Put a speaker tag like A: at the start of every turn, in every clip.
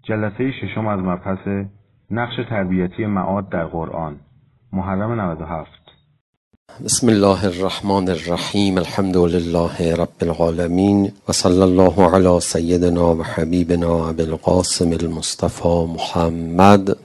A: جلسه ششم از مبحث نقش تربیتی معاد در قرآن، محرم 97.
B: بسم الله الرحمن الرحیم. الحمد لله رب العالمین و صلی الله علی سیدنا و حبیبنا ابی القاسم المصطفى محمد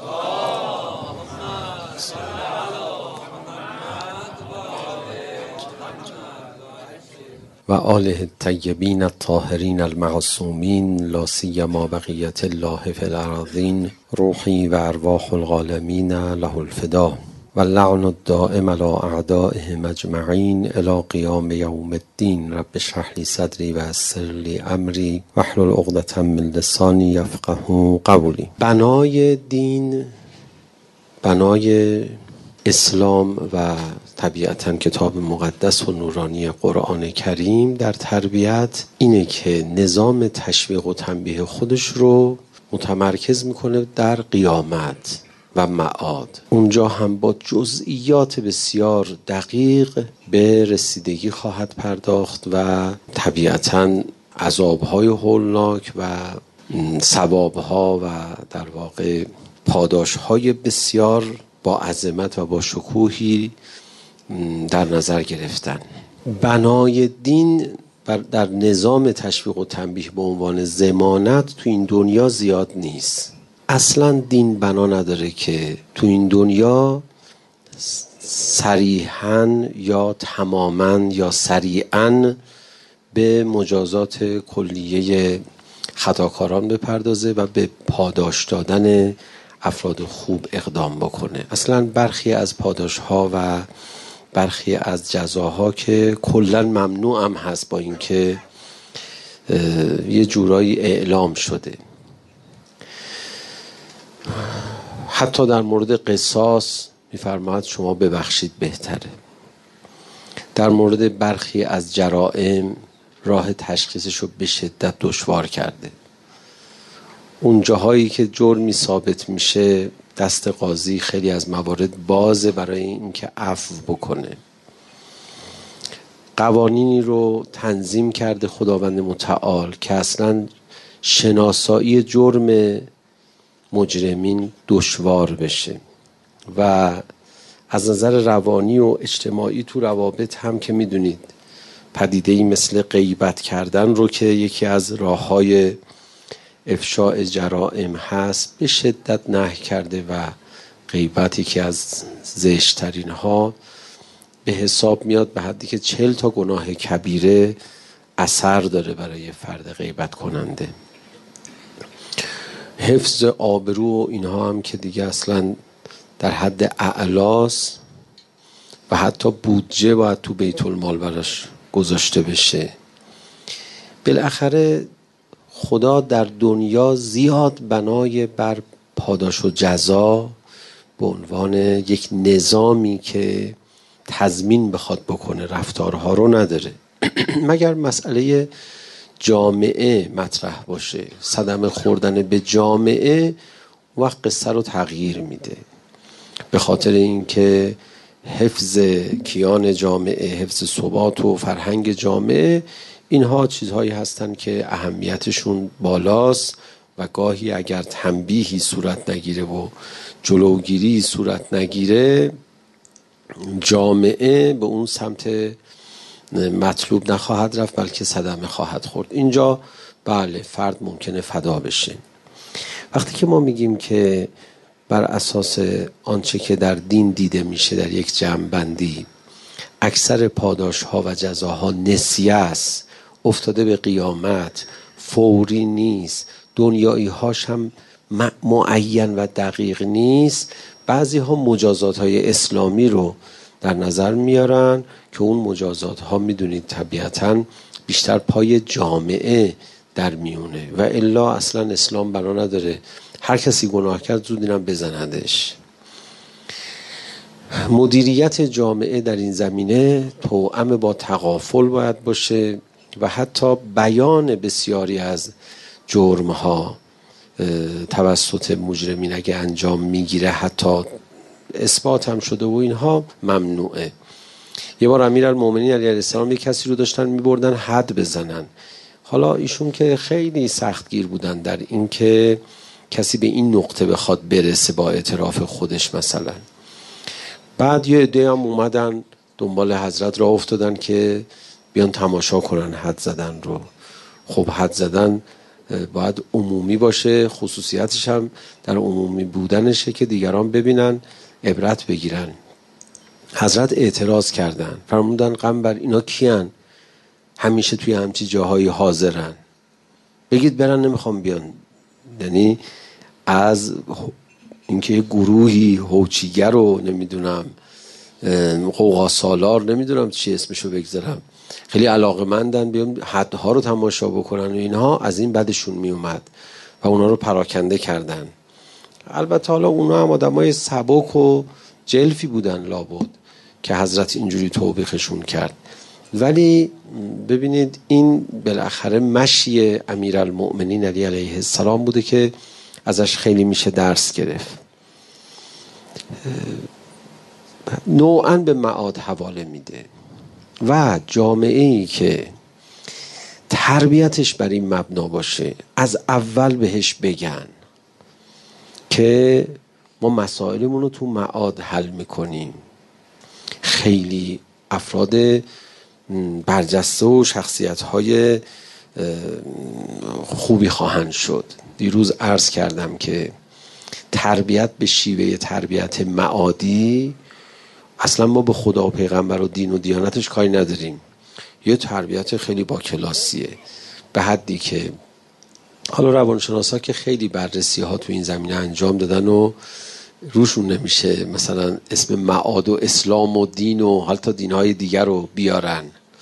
B: و آله الطیبین الطاهرین المعصومین، لا سیما بقیة الله فی الارضین. روحی و ارواح العالمین له الفدا و اللعن الدائم علی اعدائهم اجمعین الی قیام یوم الدین. رب اشرح لی صدری و یسر لی امری واحلل عقدة من لسانی یفقهوا قولی. بنای دین، بنای اسلام و طبیعتاً کتاب مقدس و نورانی قرآن کریم در تربیت اینه که نظام تشویق و تنبیه خودش رو متمرکز میکنه در قیامت و معاد. اونجا هم با جزئیات بسیار دقیق به رسیدگی خواهد پرداخت و طبیعتاً عذاب‌های هولناک و ثواب‌ها و در واقع پاداش‌های بسیار با عظمت و با شکوهی در نظر گرفتن. بنای دین در نظام تشویق و تنبیه به عنوان ضمانت تو این دنیا زیاد نیست. اصلا دین بنا نداره که تو این دنیا صریحاً یا تماماً یا سریعاً به مجازات کلیه خطاکاران بپردازه و به پاداش دادن افراد خوب اقدام بکنه. اصلا برخی از پاداش‌ها و برخی از جزاها که کلاً ممنوع هم هست، با اینکه یه جورایی اعلام شده. حتی در مورد قصاص می‌فرماید شما ببخشید بهتره. در مورد برخی از جرائم راه تشخیصش رو به شدت دشوار کرده. اون جاهایی که جرمی ثابت میشه دست قاضی خیلی از موارد بازه برای اینکه عفو بکنه. قوانینی رو تنظیم کرده خداوند متعال که اصلا شناسایی جرم مجرمین دشوار بشه و از نظر روانی و اجتماعی تو روابط هم که میدونید پدیده‌ای مثل غیبت کردن رو که یکی از راه‌های افشاء جرائم هست به شدت نهی کرده و غیبتی که از زشت‌ترین ها به حساب میاد، به حدی که 40 تا گناه کبیره اثر داره برای فرد غیبت کننده. حفظ آبرو و اینها هم که دیگه اصلا در حد اعلاست و حتی بودجه باید تو بیت المال براش گذاشته بشه. بالاخره خدا در دنیا زیاد بنای بر پاداش و جزا به عنوان یک نظامی که تضمین بخواد بکنه رفتارها رو نداره. مگر مسئله جامعه مطرح باشه، صدمه خوردن به جامعه وقت قصه رو تغییر میده. به خاطر اینکه حفظ کیان جامعه، حفظ ثبات و فرهنگ جامعه، اینها چیزهایی هستند که اهمیتشون بالاست و گاهی اگر تنبیهی صورت نگیره و جلوگیری صورت نگیره جامعه به اون سمت مطلوب نخواهد رفت بلکه صدمه خواهد خورد. اینجا بله فرد ممکنه فدا بشه. وقتی که ما میگیم که بر اساس آنچه که در دین دیده میشه در یک جمع‌بندی اکثر پاداش ها و جزاها نسیه است، افتاده به قیامت، فوری نیست، دنیایی هاش هم معین و دقیق نیست، بعضی ها مجازات های اسلامی رو در نظر میارن که اون مجازات ها میدونید طبیعتاً بیشتر پای جامعه در میونه و الا اصلا اسلام بنا نداره هر کسی گناه کرد زود اینم بزندش. مدیریت جامعه در این زمینه توأم با تغافل باید باشه و حتی بیان بسیاری از جرمها توسط مجرمین اگه انجام میگیره حتی اثبات هم شده و اینها ممنوعه. یه بار امیرالمومنین علیه السلام یک کسی رو داشتن میبردن حد بزنن. حالا ایشون که خیلی سختگیر بودن در این که کسی به این نقطه بخواد برسه با اعتراف خودش مثلا. بعد یه عده هم اومدن دنبال حضرت را افتادن که بیان تماشا کنن حد زدن رو. خب حد زدن باید عمومی باشه، خصوصیتش هم در عمومی بودنشه که دیگران ببینن عبرت بگیرن. حضرت اعتراض کردن، فرمودن قنبر اینا کیان؟ همیشه توی همچی جاهایی حاضرن، بگید برن نمیخوام بیان. یعنی از اینکه یه گروهی هوچیگر رو نمیدونم قوقا سالار نمیدونم چی اسمشو بگذارم خیلی علاقه‌مندن بیان حدها رو تماشا بکنن و اینها، از این بدشون میومد و اونا رو پراکنده کردن. البته حالا اونا هم آدمای سبک و جلفی بودن لابد که حضرت اینجوری توبیخشون کرد. ولی ببینید این بالاخره مشی امیرالمؤمنین علی علیه السلام بوده که ازش خیلی میشه درس گرفت. نوعاً به معاد حواله میده و جامعه‌ای که تربیتش بر این مبنا باشه، از اول بهش بگن که ما مسائلمون رو تو معاد حل میکنیم، خیلی افراد برجسته و شخصیت‌های خوبی خواهند شد. دیروز عرض کردم که تربیت به شیوه تربیت معادی اصلا ما به خدا و پیغمبر و دین و دیانتش کاری نداریم، یه تربیت خیلی با کلاسیه، به حدی که حالا روانشناسا که خیلی بررسی ها تو این زمینه انجام دادن و روشون نمیشه مثلا اسم معاد و اسلام و دین و حتی دینهای دیگر رو بیارن،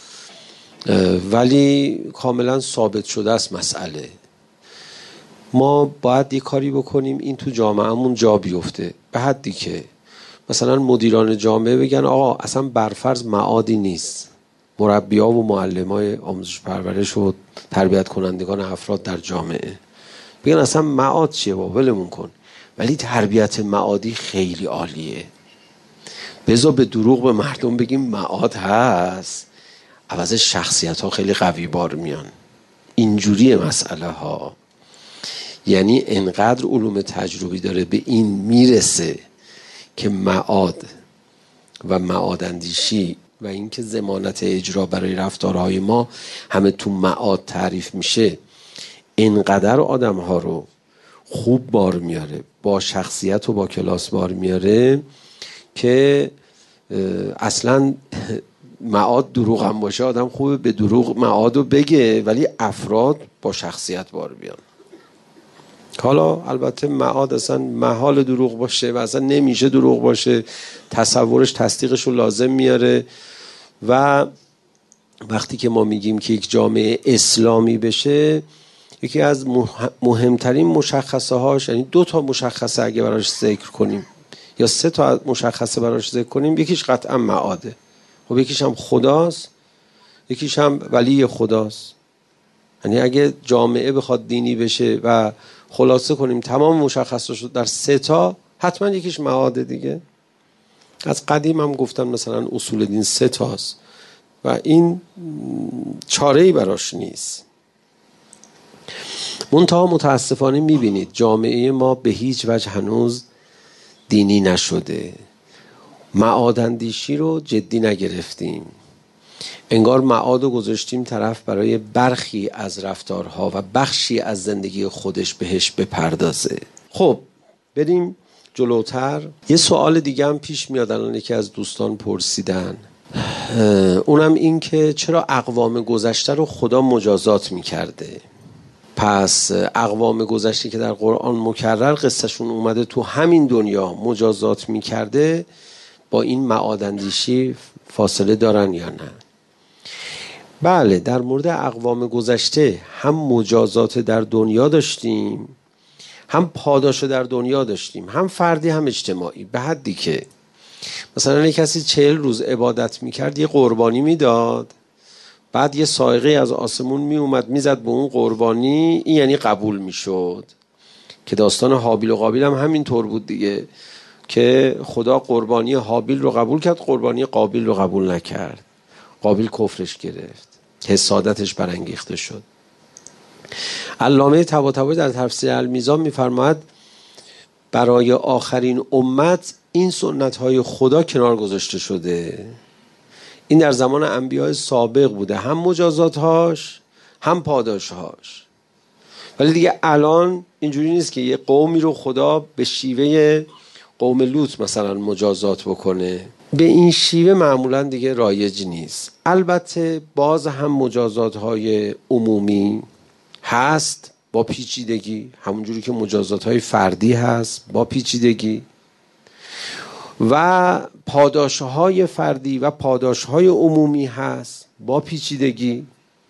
B: ولی کاملا ثابت شده است مسئله. ما باید یه کاری بکنیم این تو جامعهمون جا بیفته، به حدی که مثلا مدیران جامعه بگن آقا اصلا برفرض معادی نیست، مربی‌ها و معلمای آموزش پرورش و تربیت کنندگان افراد در جامعه بگن اصلا معاد چیه بابا ولمون کن، ولی تربیت معادی خیلی عالیه، بذار به دروغ به مردم بگیم معاد هست، عوض شخصیت ها خیلی قوی بار میان. اینجوری مسئله ها، یعنی انقدر علوم تجربی داره به این میرسه که معاد و معاداندیشی و اینکه ضمانت اجرا برای رفتارهای ما همه تو معاد تعریف میشه، اینقدر آدم ها رو خوب بار میاره، با شخصیت و با کلاس بار میاره که اصلا معاد دروغ هم باشه آدم خوبه به دروغ معاد رو بگه، ولی افراد با شخصیت بار بیان. حالا البته معاد اصلا محال دروغ باشه و اصلا نمیشه دروغ باشه، تصورش تصدیقش رو لازم میاره. و وقتی که ما میگیم که یک جامعه اسلامی بشه، یکی از مهمترین مشخصه هاش، یعنی 2 تا مشخصه اگه براش ذکر کنیم یا 3 تا مشخصه براش ذکر کنیم، یکیش قطعا معاده، خب یکیش هم خداست، یکیش هم ولی خداست. یعنی اگه جامعه بخواد دینی بشه و خلاصه کنیم تمام مشخصات رو در 3 تا، حتما یکیش معاده دیگه. از قدیم هم گفتن مثلا اصول دین 3 تاست و این چاره‌ای براش نیست. منتها متاسفانه میبینید جامعه ما به هیچ وجه هنوز دینی نشده، معاداندیشی رو جدی نگرفتیم، انگار معاد رو گذاشتیم طرف برای برخی از رفتارها و بخشی از زندگی خودش بهش بپردازه. خب بریم جلوتر. یه سوال دیگه هم پیش میاد، الان یکی از دوستان پرسیدن، اونم این که چرا اقوام گذشته رو خدا مجازات میکرده؟ پس اقوام گذشته که در قرآن مکرر قصهشون اومده تو همین دنیا مجازات میکرده، با این معاداندیشی فاصله دارن یا نه؟ بله، در مورد اقوام گذشته هم مجازات در دنیا داشتیم، هم پاداش در دنیا داشتیم، هم فردی هم اجتماعی، به حدی که مثلا یک کسی 40 روز عبادت میکرد، یه قربانی میداد، بعد یه صاعقه از آسمون میومد میزد به اون قربانی، این یعنی قبول میشد. که داستان هابیل و قابیل هم همین طور بود دیگه، که خدا قربانی هابیل رو قبول کرد، قربانی قابیل رو قبول نکرد، قابیل کفرش گرفت، حسادتش برانگیخته شد. علامه طباطبایی در تفسیر المیزان می‌فرماید برای آخرین امت این سنت‌های خدا کنار گذاشته شده. این در زمان انبیاء سابق بوده، هم مجازات‌هاش هم پاداش‌هاش. ولی دیگه الان اینجوری نیست که یه قومی رو خدا به شیوه قوم لوط مثلا مجازات بکنه. به این شیوه معمولا دیگه رایج نیست. البته باز هم مجازات‌های عمومی هست با پیچیدگی، همونجوری که مجازات‌های فردی هست با پیچیدگی، و پاداش‌های فردی و پاداش‌های عمومی هست با پیچیدگی.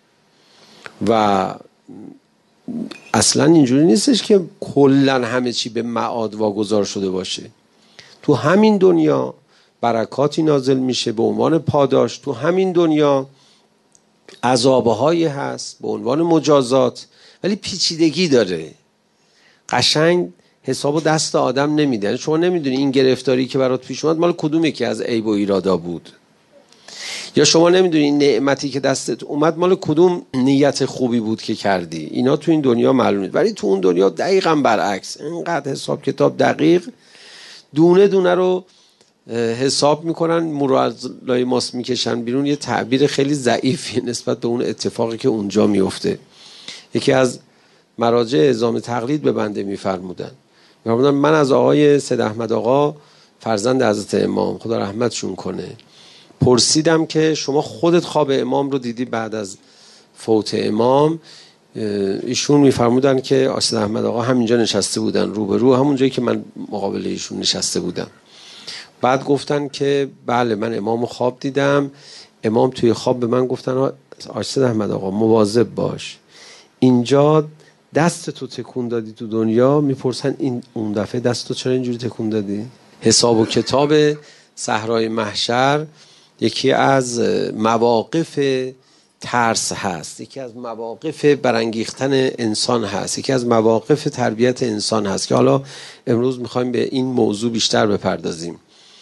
B: و اصلا اینجوری نیستش که کلن همه چی به معاد واگذار شده باشه. تو همین دنیا برکاتی نازل میشه به عنوان پاداش، تو همین دنیا عذابهایی هست به عنوان مجازات، ولی پیچیدگی داره. قشنگ حسابو دست آدم نمیده. شما نمیدونی این گرفتاری که برات پیش اومد مال کدوم یکی از عیب و ایرادا بود، یا شما نمیدونی این نعمتی که دستت اومد مال کدوم نیت خوبی بود که کردی. اینا تو این دنیا معلومه، ولی تو اون دنیا دقیقاً برعکس. اینقدر حساب کتاب دقیق دونه دونه رو حساب میکنن، مو از لای ماست میکشن بیرون. یه تعبیر خیلی ضعیفی نسبت به اون اتفاقی که اونجا میفته. یکی از مراجع اعزام تقلید به بنده میفرمودن من از آقای سید احمد آقا فرزند حضرت امام خدا رحمتشون کنه پرسیدم که شما خودت خواب امام رو دیدی بعد از فوت امام؟ ایشون میفرمودن که سید احمد آقا همینجا نشسته بودن روبرو، همون جایی که من مقابل ایشون نشسته بودم. بعد گفتن که بله من امام رو خواب دیدم. امام توی خواب به من گفتن سید احمد آقا مواظب باش، اینجا دست تو تکون دادی تو دنیا. میپرسن این اون دفعه دست تو چرا اینجوری تکون دادی؟ حساب و کتاب صحرای محشر یکی از مواقف ترس هست، یکی از مواقف برانگیختن انسان هست، یکی از مواقف تربیت انسان هست که حالا امروز میخوایم به این موضوع بیشتر بپردازیم.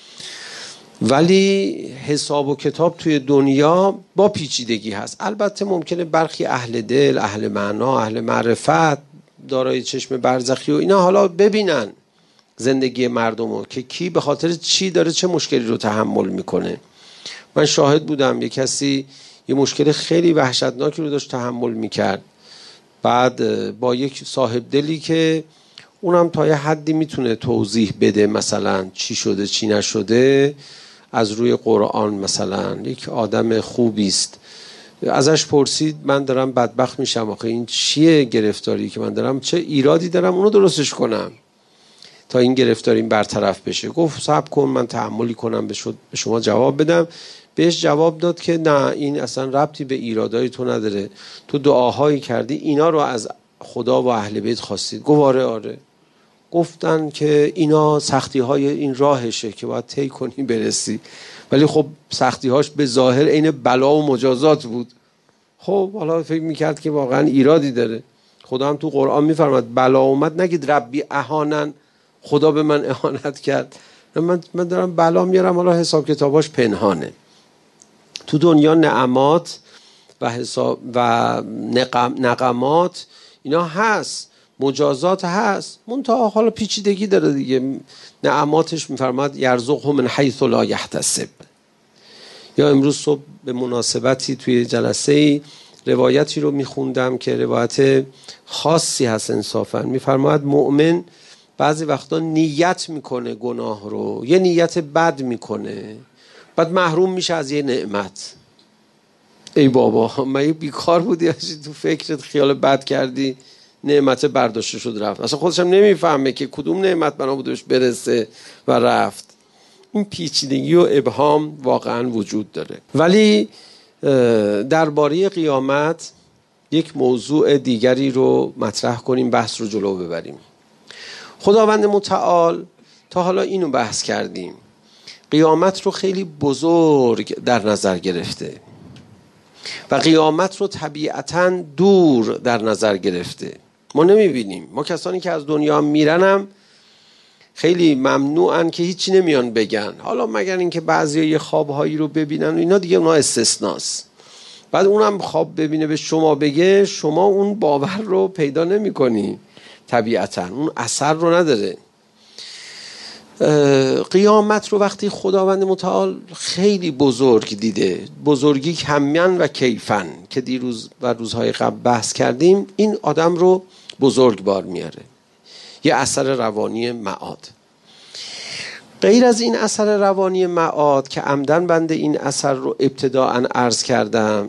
B: ولی حساب و کتاب توی دنیا با پیچیدگی هست. البته ممکنه برخی اهل دل، اهل معنا، اهل معرفت، دارای چشم برزخی و اینا حالا ببینن زندگی مردمو که کی به خاطر چی داره چه مشکلی رو تحمل میکنه. من شاهد بودم یه کسی یه مشکل خیلی وحشتناکی رو داشت تحمل میکرد، بعد با یک صاحب دلی که اونم تا یه حدی میتونه توضیح بده مثلا چی شده چی نشده از روی قرآن، مثلا یک آدم خوبی است، ازش پرسید من دارم بدبخت میشم، آخه این چیه گرفتاری که من دارم، چه ایرادی دارم اونو درستش کنم تا این گرفتاری برطرف بشه؟ گفت صبر کن من تحملی کنم به شما جواب بدم. بهش جواب داد که نه این اصلا ربطی به ایرادای تو نداره، تو دعاهایی کردی اینا رو از خدا و اهل بیت خواستید. گفت آره. گفتن که اینا سختی های این راهشه که باید طی کنی برسی، ولی خب سختی هاش به ظاهر عین بلا و مجازات بود. خب حالا فکر میکرد که واقعا ایرادی داره. خدا هم تو قرآن میفرماد بلا اومد نگید ربی اهانن، خدا به من اهانت کرد. من دارم بلا میارم، حالا حساب کتاباش پنهانه. تو دنیا نعمات و حساب و نقمات اینا هست، مجازات هست، منتها حالا پیچیدگی داره دیگه. نعماتش میفرماد یرزقهم من حیث لا یحتسب. یا امروز صبح به مناسبتی توی جلسه روایتی رو میخوندم که روایت خاصی هست انصافا. میفرماد مؤمن بعضی وقتا نیت میکنه گناه رو، یه نیت بد میکنه، بعد محروم میشه از یه نعمت. ای بابا من بیکار بودی تو فکرت خیال بد کردی، نعمت برداشته شد رفت، اصلا خودش هم نمیفهمه که کدوم نعمت بنا بودش برسه و رفت. این پیچیدگی و ابهام واقعا وجود داره. ولی درباره قیامت یک موضوع دیگری رو مطرح کنیم، بحث رو جلو ببریم. خداوند متعال تا حالا اینو بحث کردیم، قیامت رو خیلی بزرگ در نظر گرفته و قیامت رو طبیعتاً دور در نظر گرفته. ما نمیبینیم. ما کسانی که از دنیا میرنم خیلی ممنوعن که هیچی نمیان بگن، حالا مگر اینکه بعضیا یه خوابهایی رو ببینن و اینا دیگه اونا استثناست. بعد اونم خواب ببینه به شما بگه، شما اون باور رو پیدا نمی کنی، طبیعتا اون اثر رو نداره. قیامت رو وقتی خداوند متعال خیلی بزرگ دیده، بزرگی کمیان و کیفن که دیروز و روزهای قبل بحث کردیم، این آدم رو بزرگ بار میاره، یه اثر روانی معاد. غیر از این اثر روانی معاد که عمدن بنده این اثر رو ابتداءً عرض کردم،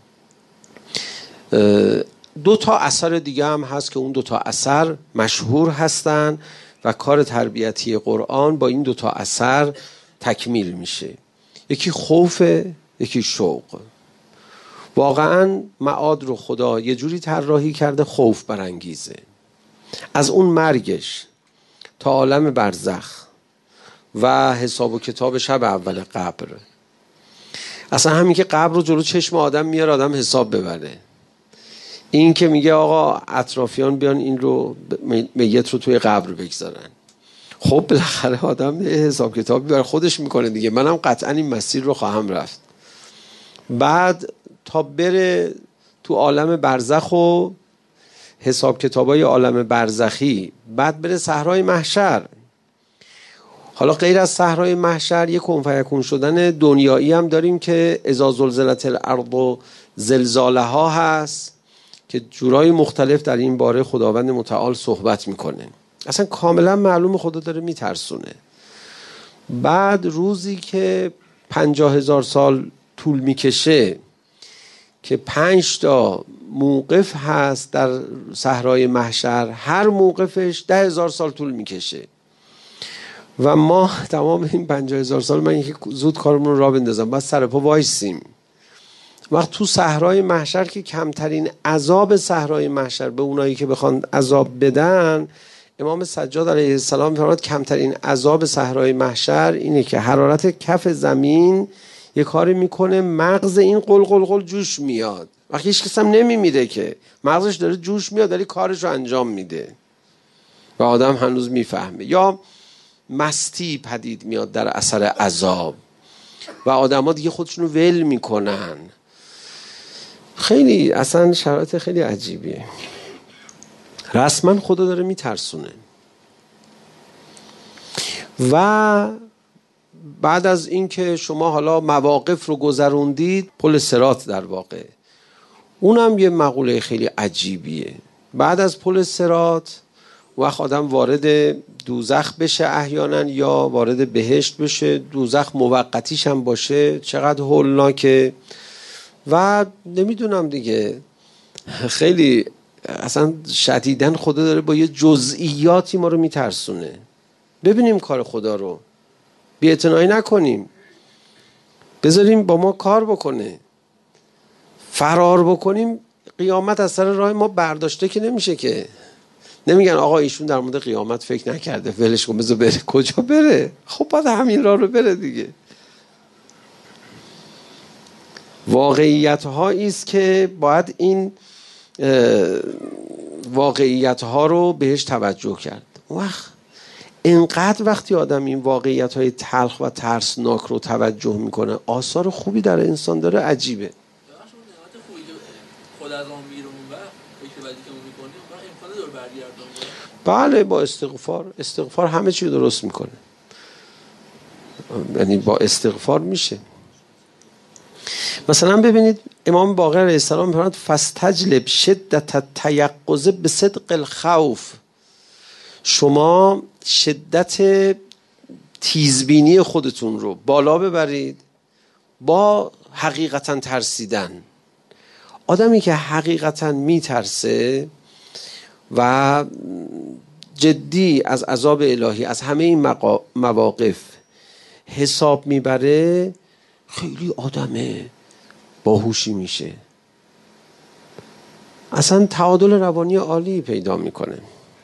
B: 2 تا اثر دیگه هم هست که اون 2 تا اثر مشهور هستن و کار تربیتی قرآن با این 2 تا اثر تکمیل میشه. یکی خوف، یکی شوق. واقعا معاد رو خدا یه جوری طراحی کرده خوف برانگیزه. از اون مرگش تا عالم برزخ و حساب و کتاب شب اول قبر، اصلا همین که قبر رو جلو چشم آدم میاره آدم حساب ببره. این که میگه آقا اطرافیان بیان این رو میت رو توی قبر بگذارن، خب بالاخره آدم حساب کتابی برای خودش میکنه دیگه، منم قطعا این مسیر رو خواهم رفت. بعد تا بره تو عالم برزخ و حساب کتابای عالم برزخی، بعد بره صحرای محشر. حالا غیر از صحرای محشر یک کن فیکون شدن دنیایی هم داریم که اذا زلزلت الارض زلزالها هست که جورای مختلف در این باره خداوند متعال صحبت میکنه. اصلا کاملا معلوم خدا داره میترسونه. بعد روزی که 50,000 سال طول میکشه که 5 تا موقف هست در صحرای محشر، هر موقفش 10,000 سال طول میکشه و ما تمام این 50,000 سال من یکی زود کارمون رو راه بندازم، بعد سر پا وایسیم. وقت تو صحرای محشر که کمترین عذاب صحرای محشر به اونایی که بخوان عذاب بدن، امام سجاد علیه السلام فرمود کمترین عذاب صحرای محشر اینه که حرارت کف زمین یه کاری میکنه مغز این قل جوش میاد. وقتی هیچ کس هم نمیمیره که مغزش داره جوش میاد ولی کارش رو انجام میده و آدم هنوز میفهمه. یا مستی پدید میاد در اثر عذاب و آدم ها دیگه خودشون رو ول میکنن. خیلی اصلا شرایط خیلی عجیبیه. رسما خدا داره میترسونه. و بعد از این که شما حالا مواقف رو گذروندید، پل صراط در واقع، اونم یه مقوله خیلی عجیبیه. بعد از پل صراط وقت آدم وارد دوزخ بشه احیانا یا وارد بهشت بشه، دوزخ موقتیش هم باشه، چقدر هولناکه. و نمیدونم دیگه، خیلی اصلا شدیداً خدا داره با یه جزئیاتی ما رو میترسونه. ببینیم کار خدا رو، بی‌اعتنایی نکنیم، بذاریم با ما کار بکنه. فرار بکنیم قیامت از سر راه ما برداشته که نمیشه که. نمیگن آقا ایشون در مورد قیامت فکر نکرده ولش کن بذار بره. کجا بره؟ خب باید همین راه رو بره دیگه. واقعیت هایی است که باید این واقعیت ها رو بهش توجه کرد. اینقدر وقتی آدم این واقعیت های تلخ و ترسناک رو توجه میکنه، آثار خوبی در انسان داره. عجیبه. بله، با استغفار همه چی درست میکنه. یعنی با استغفار میشه. مثلا ببینید امام باقر علیه السلام فرمود فاستجلب شدت التیقظ بصدق الخوف. شما شدت تیزبینی خودتون رو بالا ببرید با حقیقتا ترسیدن. آدمی که حقیقتا میترسه و جدی از عذاب الهی از همه این مواقف حساب میبره، خیلی آدم باهوشی میشه. اصلا تعادل روانی عالی پیدا میکنه.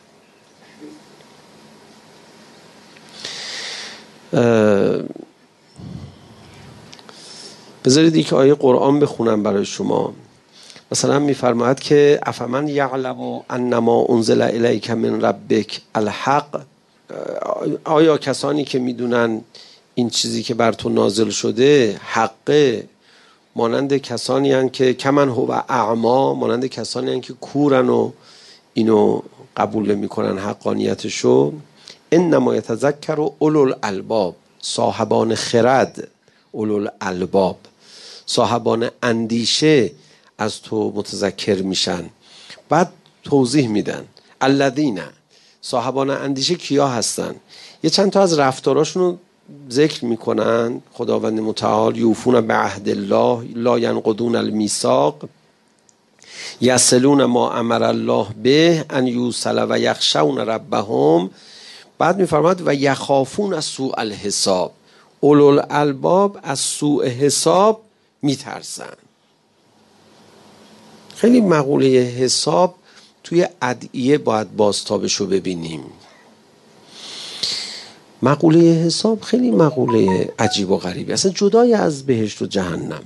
B: بذارید یک آیه قرآن بخونم برای شما. مثلا میفرماید که افمن یعلم انما انزل الیک من ربک الحق. آیا کسانی که میدونن این چیزی که بر تو نازل شده حقه مانند کسانی هستند که کمن هو اعما، مانند کسانی هستند که کورن و اینو قبول نمی‌کنن حقانیتشو. انما یتذکر اولو الالباب، صاحبان خرد، اولو الالباب صاحبان اندیشه از تو متذکر میشن. بعد توضیح میدن الذین، صاحبان اندیشه کیا هستن؟ یه چند تا از رفتاراشون رو ذکر میکنن. خداوند متعال یوفون به عهد الله لا ینقضون المیثاق یصلون ما امر الله به ان یوصل و یخشون ربهم. بعد میفرماد و یخافون از سوء الحساب، اولو الالباب از سوء حساب میترسن. خیلی مقوله حساب توی ادعیه باید بازتابشو ببینیم. مقوله حساب خیلی مقوله عجیب و غریبی، اصلا جدای از بهشت و جهنم.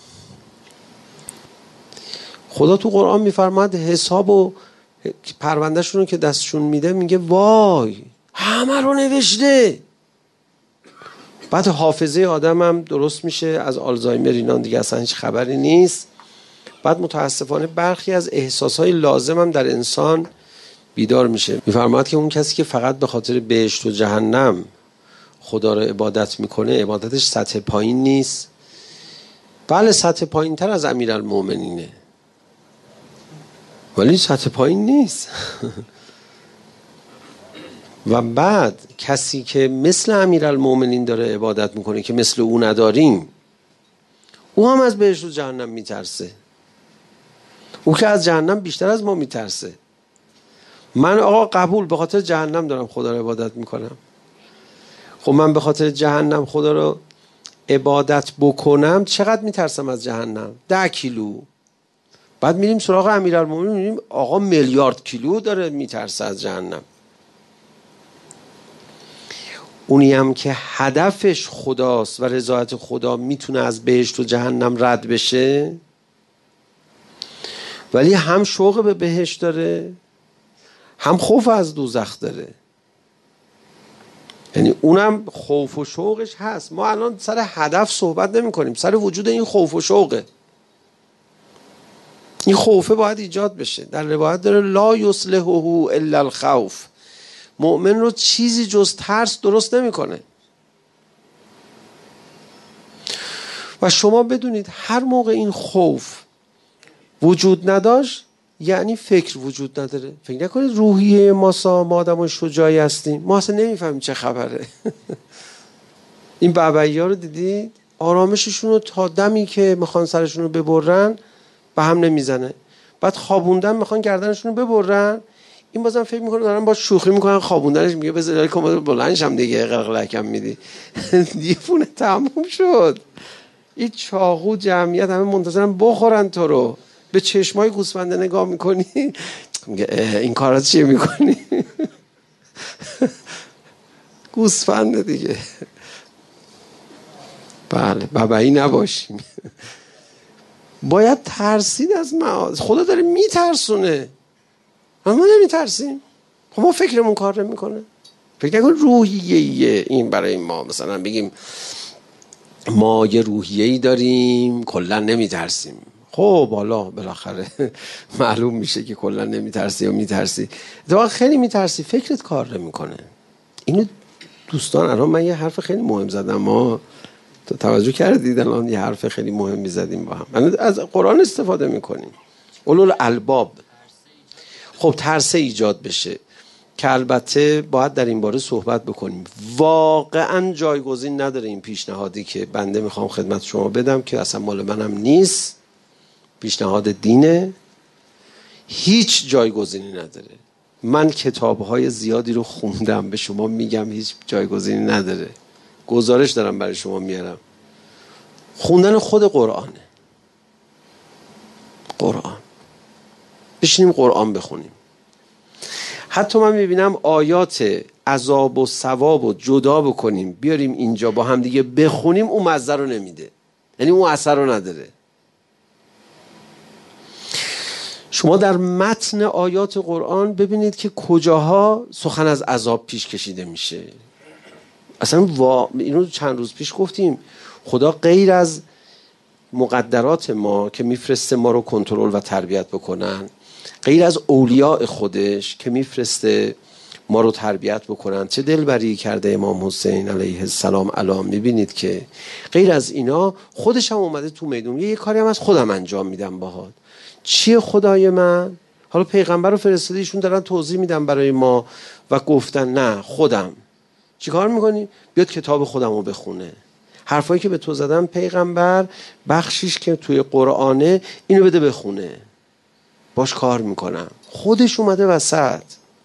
B: خدا تو قرآن میفرماد حساب و پروندهشون رو که دستشون میده میگه وای همه رو نوشته. بعد حافظه آدم هم درست میشه از آلزایمر اینا دیگه اصلا هیچ خبری نیست. بعد متاسفانه برخی از احساسهای لازم هم در انسان بیدار میشه. میفرماد که اون کسی که فقط به خاطر بهشت و جهنم خدا رو عبادت میکنه عبادتش سطح پایین نیست، بله سطح پایین تر از امیرالمومنینه ولی سطح پایین نیست. و بعد کسی که مثل امیرالمومنین داره عبادت میکنه که مثل او نداریم، او هم از بهشت و جهنم میترسه. او که از جهنم بیشتر از ما میترسه. من آقا قبول به خاطر جهنم دارم خدا رو عبادت میکنم. خب من به خاطر جهنم خدا رو عبادت بکنم چقدر میترسم از جهنم؟ 10 کیلو. بعد میریم سراغ امیرالمومنین میریم آقا میلیارد کیلو داره میترسه از جهنم. اونی هم که هدفش خداست و رضایت خدا میتونه از بهشت و جهنم رد بشه، ولی هم شوق به بهشت داره هم خوف از دوزخ داره. یعنی اونم خوف و شوقش هست. ما الان سر هدف صحبت نمی کنیم، سر وجود این خوف و شوقه. این خوفه باید ایجاد بشه. در روایت داره لا یصلحه الا الخوف، مؤمن رو چیزی جز ترس درست نمی کنه. و شما بدونید هر موقع این خوف وجود نداشت یعنی فکر وجود نداره. فکر نکنید روحیه ما آدم شجاعی هستیم، ما اصلا نمیفهمیم چه خبره. این بابایی ها رو دیدید آرامششون رو تا دمی که میخوان سرشون رو ببرن به هم نمیزنه، بعد خوابوندن میخوان گردنشون رو ببرن، این بازم فکر میکنه دارن با شوخی میکنن خوابوندنش، میگه بذار کمد بلندشم دیگه قلقلکم میدی. دیوونه تموم شد. این چاقو جمعیت همه منتظرن بخورن تو رو. به چشمای گوسفنده نگاه میکنی این کارات چیه میکنی؟ گوسفنده دیگه. بله بابایی نباشیم. باید ترسید از معاصی. خدا داره میترسونه، ما نمیترسیم. خب ما فکرمون کار نمیکنه. فکر نکن روحیه این برای ما مثلا بگیم ما یه روحیه‌ای داریم کلا نمیترسیم. خب حالا بالاخره معلوم میشه که کلا نمیترسی یا میترسی. اتفاقا خیلی میترسی، فکرت کار نمیکنه. اینو دوستان الان من یه حرف خیلی مهم زدم، ما توجه کردید الان یه حرف خیلی مهمی زدیم با هم. از قرآن استفاده میکنیم. اولو الالباب. خب ترس ایجاد بشه که البته باید در این باره صحبت بکنیم. واقعا جایگزین نداره این پیشنهادی که بنده میخوام خدمت شما بدم که اصلا مال منم نیست، پیشنهاد دینه، هیچ جایگزینی نداره. من کتابهای زیادی رو خوندم، به شما میگم هیچ جایگزینی نداره. گزارش دارم برای شما میارم. خوندن خود قرآنه. قرآن بشینیم قرآن بخونیم. حتی من میبینم آیات عذاب و ثواب و جدا بکنیم بیاریم اینجا با هم دیگه بخونیم، اون مزه رو نمیده، یعنی اون اثر رو نداره. شما در متن آیات قرآن ببینید که کجاها سخن از عذاب پیش کشیده میشه. اصلا اینو چند روز پیش گفتیم، خدا غیر از مقدرات ما که میفرسته ما رو کنترل و تربیت بکنن، غیر از اولیاء خودش که میفرسته ما رو تربیت بکنن. چه دلبری کرده امام حسین علیه السلام. الان میبینید که غیر از اینا خودش هم اومده تو میدون، یه کاری هم از خودم انجام میدم باهات. چیه خدای من؟ حالا پیغمبر رو فرستاده، ایشون دارن توضیح میدن برای ما و گفتن نه خودم. چی کار میکنی؟ بیاد کتاب خودم رو بخونه. حرفایی که به تو زدم پیغمبر، بخشیش که توی قرآنه، اینو بده بخونه، باش کار میکنم. خودش اومده وسط.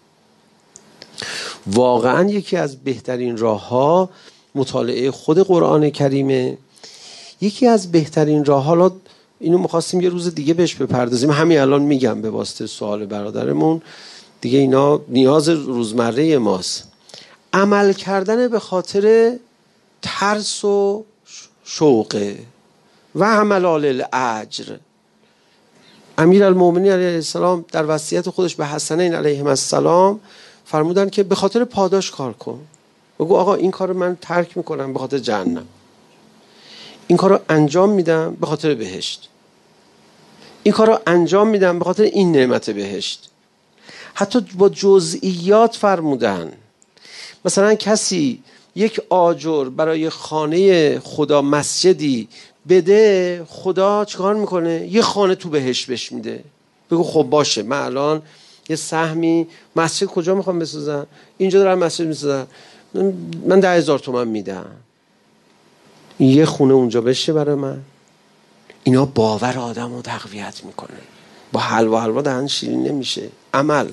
B: واقعا یکی از بهترین راه ها مطالعه خود قرآن کریمه. یکی از بهترین راه ها، اینو میخواستیم یه روز دیگه بهش بپردازیم، همین الان میگم به واسطه سوال برادرمون دیگه، اینا نیاز روزمره ماست. عمل کردن به خاطر ترس و شوقه و عمل الاجر. امیرالمومنین علیه السلام در وصیت خودش به حسنین علیهم السلام فرمودن که به خاطر پاداش کار کن. بگو آقا این کار رو من ترک میکنم به خاطر جهنم، این کار رو انجام میدم به خاطر بهشت، این کار رو انجام میدم به خاطر این نعمت بهشت. حتی با جزئیات فرمودن. مثلا کسی یک آجر برای خانه خدا مسجدی بده، خدا چیکار میکنه؟ یه خانه تو بهشت بهش میده. بگو خب باشه، من الان یه سهمی مسجد کجا میخوام بسازم؟ اینجا دارم مسجد میسازم، من 10,000 تومان میدم، یه خونه اونجا بشه برای من. اینا باور آدم رو تقویت میکنه. با حلوا دهن شیرین نمیشه. عمل.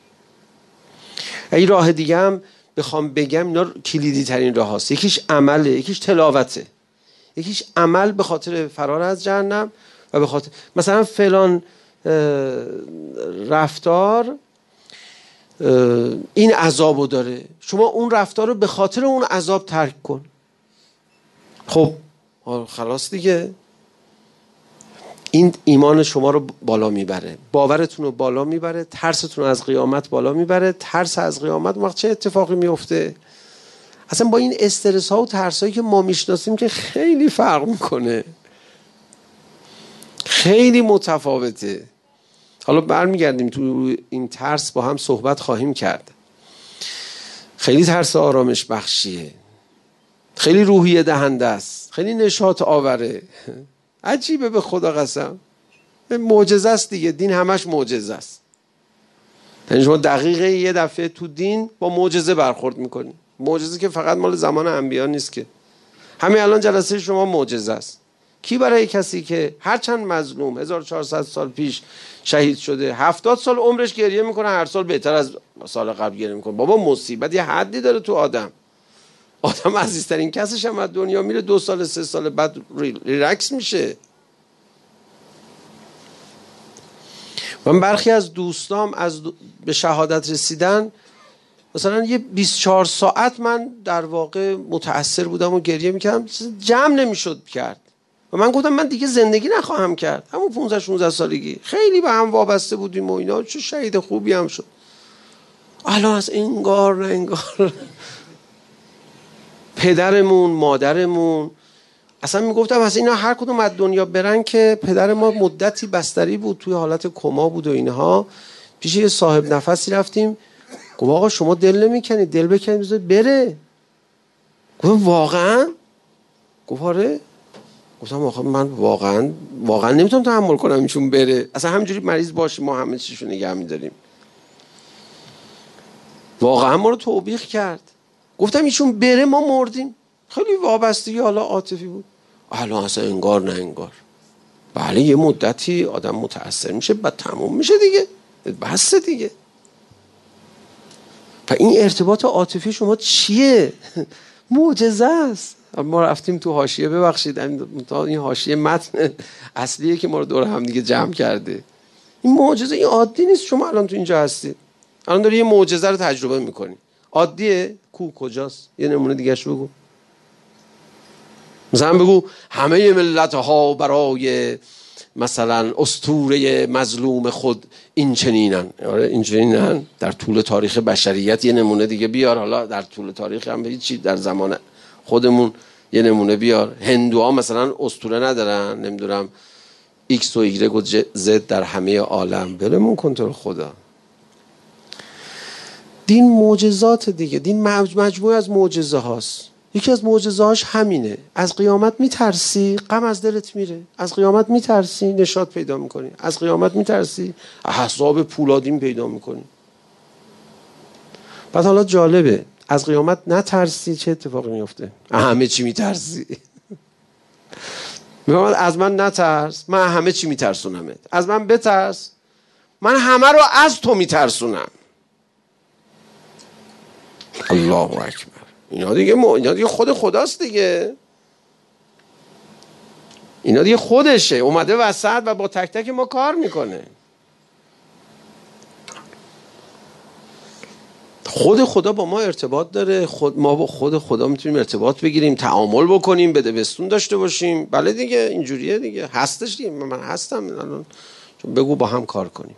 B: این راه دیگه هم بخوام بگم، اینا کلیدی ترین راه هاست. یکیش عمله، یکیش تلاوته. یکیش عمل به خاطر فرار از جهنم و به خاطر مثلا فلان رفتار این عذابو داره، شما اون رفتار رو به خاطر اون عذاب ترک کن. خب خلاص دیگه، این ایمان شما رو بالا میبره، باورتون رو بالا میبره، ترستون رو از قیامت بالا میبره. ترس از قیامت وقت چه اتفاقی میفته؟ اصلا با این استرس ها و ترس هایی که ما میشناسیم که خیلی فرق میکنه، خیلی متفاوته. حالا برمیگردیم تو این ترس، با هم صحبت خواهیم کرد. خیلی ترس آرامش بخشیه، خیلی روحیه دهنده است، خیلی نشاط آوره. عجیبه به خدا قسم. معجزه است دیگه، دین همش معجزه است. یعنی شما دقیقه یه دفعه تو دین با معجزه برخورد میکنی. معجزه که فقط مال زمان انبیا نیست که، همین الان جلسه شما معجزه است. کی برای کسی که هرچند مظلوم 1400 سال پیش شهید شده، 70 سال عمرش گریه میکنه، هر سال بهتر از سال قبل گریه میکنه. بابا مصیبت یه حدی داره تو آدم عزیزترین کسش هم از دنیا میره، 2 سال 3 سال بعد ریلکس میشه. من برخی از دوستام به شهادت رسیدن، مثلا یه 24 ساعت من در واقع متأثر بودم و گریه میکردم، جمع نمیشد کرد. و من گفتم من دیگه زندگی نخواهم کرد. همون 15 16 سالگی خیلی به هم وابسته بودیم و اینا، چه شهید خوبی هم شد. الان از انگار نه انگار پدرمون مادرمون، اصلا میگفتم از اینا هر کدوم از دنیا برن که پدر ما مدتی بستری بود، توی حالت کما بود و اینها. پیش یه صاحب نفسی رفتیم، گفت آقا شما دل نمیکنید، دل بکنید بذارید بره. گفتم واقعا؟ گفت آره. گفتم آخه من واقعا نمیتونم تحمل کنم ایشون بره، اصلا همینجوری مریض باشه ما همه چیشو نگه میداریم. واقعا ما رو توبیخ کرد. گفتم ایشون بره ما مردیم. خیلی وابستگی حالا عاطفی بود. الان اصلا انگار نه انگار. بله یه مدتی آدم متأثر میشه، بعد تموم میشه دیگه، بس دیگه. و این ارتباط عاطفی شما چیه؟ معجزه است. ما رفتیم تو حاشیه، ببخشید این حاشیه متن اصلیه که ما رو دور هم دیگه جمع کرده. این معجزه، این عادی نیست. شما الان تو اینجا هستید، الان داری یه معجزه رو تجربه میکنی. عادیه؟ کجاست؟ یه نمونه دیگه شو بگو. مثلا بگو همه ملت‌ها برای مثلا اسطوره مظلوم خود این چنینن. آره این چنینن در طول تاریخ بشریت. یه نمونه دیگه بیار، حالا در طول تاریخ هم هیچی، در زمان خودمون یه نمونه بیار. هندوها مثلا اسطوره ندارن، نمیدونم ایکس و ایگرگ و زد در همه عالم. برمون کنترل خدا. دین معجزات دیگه. دین مجموعه از معجزه هاست. یکی از معجزه هاش همینه. از قیامت میترسی، غم از دلت میره. از قیامت میترسی، نشاط پیدا میکنی. از قیامت میترسی، احزاب پولادین پیدا میکنی. بعد حالا جالبه، از قیامت نترسی چه اتفاقی میفته؟ همه چی میترسی. میگم از من نترس، من همه چی میترسونمت. از من بترس، من همه رو از تو میترسونم. الله اکبر. اینا دیگه خود خداست دیگه. اینا دیگه خودشه، اومده وسط و با تک تک ما کار میکنه. خود خدا با ما ارتباط داره. ما با خود خدا میتونیم ارتباط بگیریم، تعامل بکنیم، بده بستون داشته باشیم. بله دیگه، اینجوریه دیگه. هستش دیگه. من هستم الان. بگو با هم کار کنیم.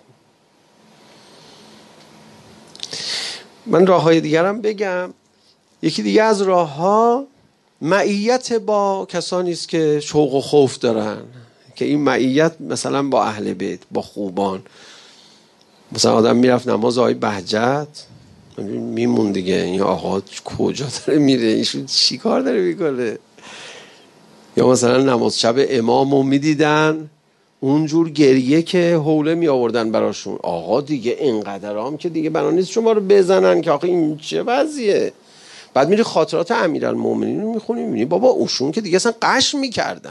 B: من راههای دیگرم بگم. یکی دیگه از راهها معیت با کسانی است که شوق و خوف دارن، که این معیت مثلا با اهل بیت، با خوبان. مثلا آدم میرفت نماز آقای بهجت، میمون دیگه این آقا کجا داره میره، ایشون چی کار داره میکنه. یا مثلا نماز شب امامو میدیدن اونجور گریه که حوله می آوردن براشون. آقا دیگه اینقدر هم که دیگه بنا نیست شما رو بزنن که آقا این چه وضعیه. بعد میری خاطرات امیرالمومنین رو میخونی، میبینی بابا اوشون که دیگه اصلا قش میکردن.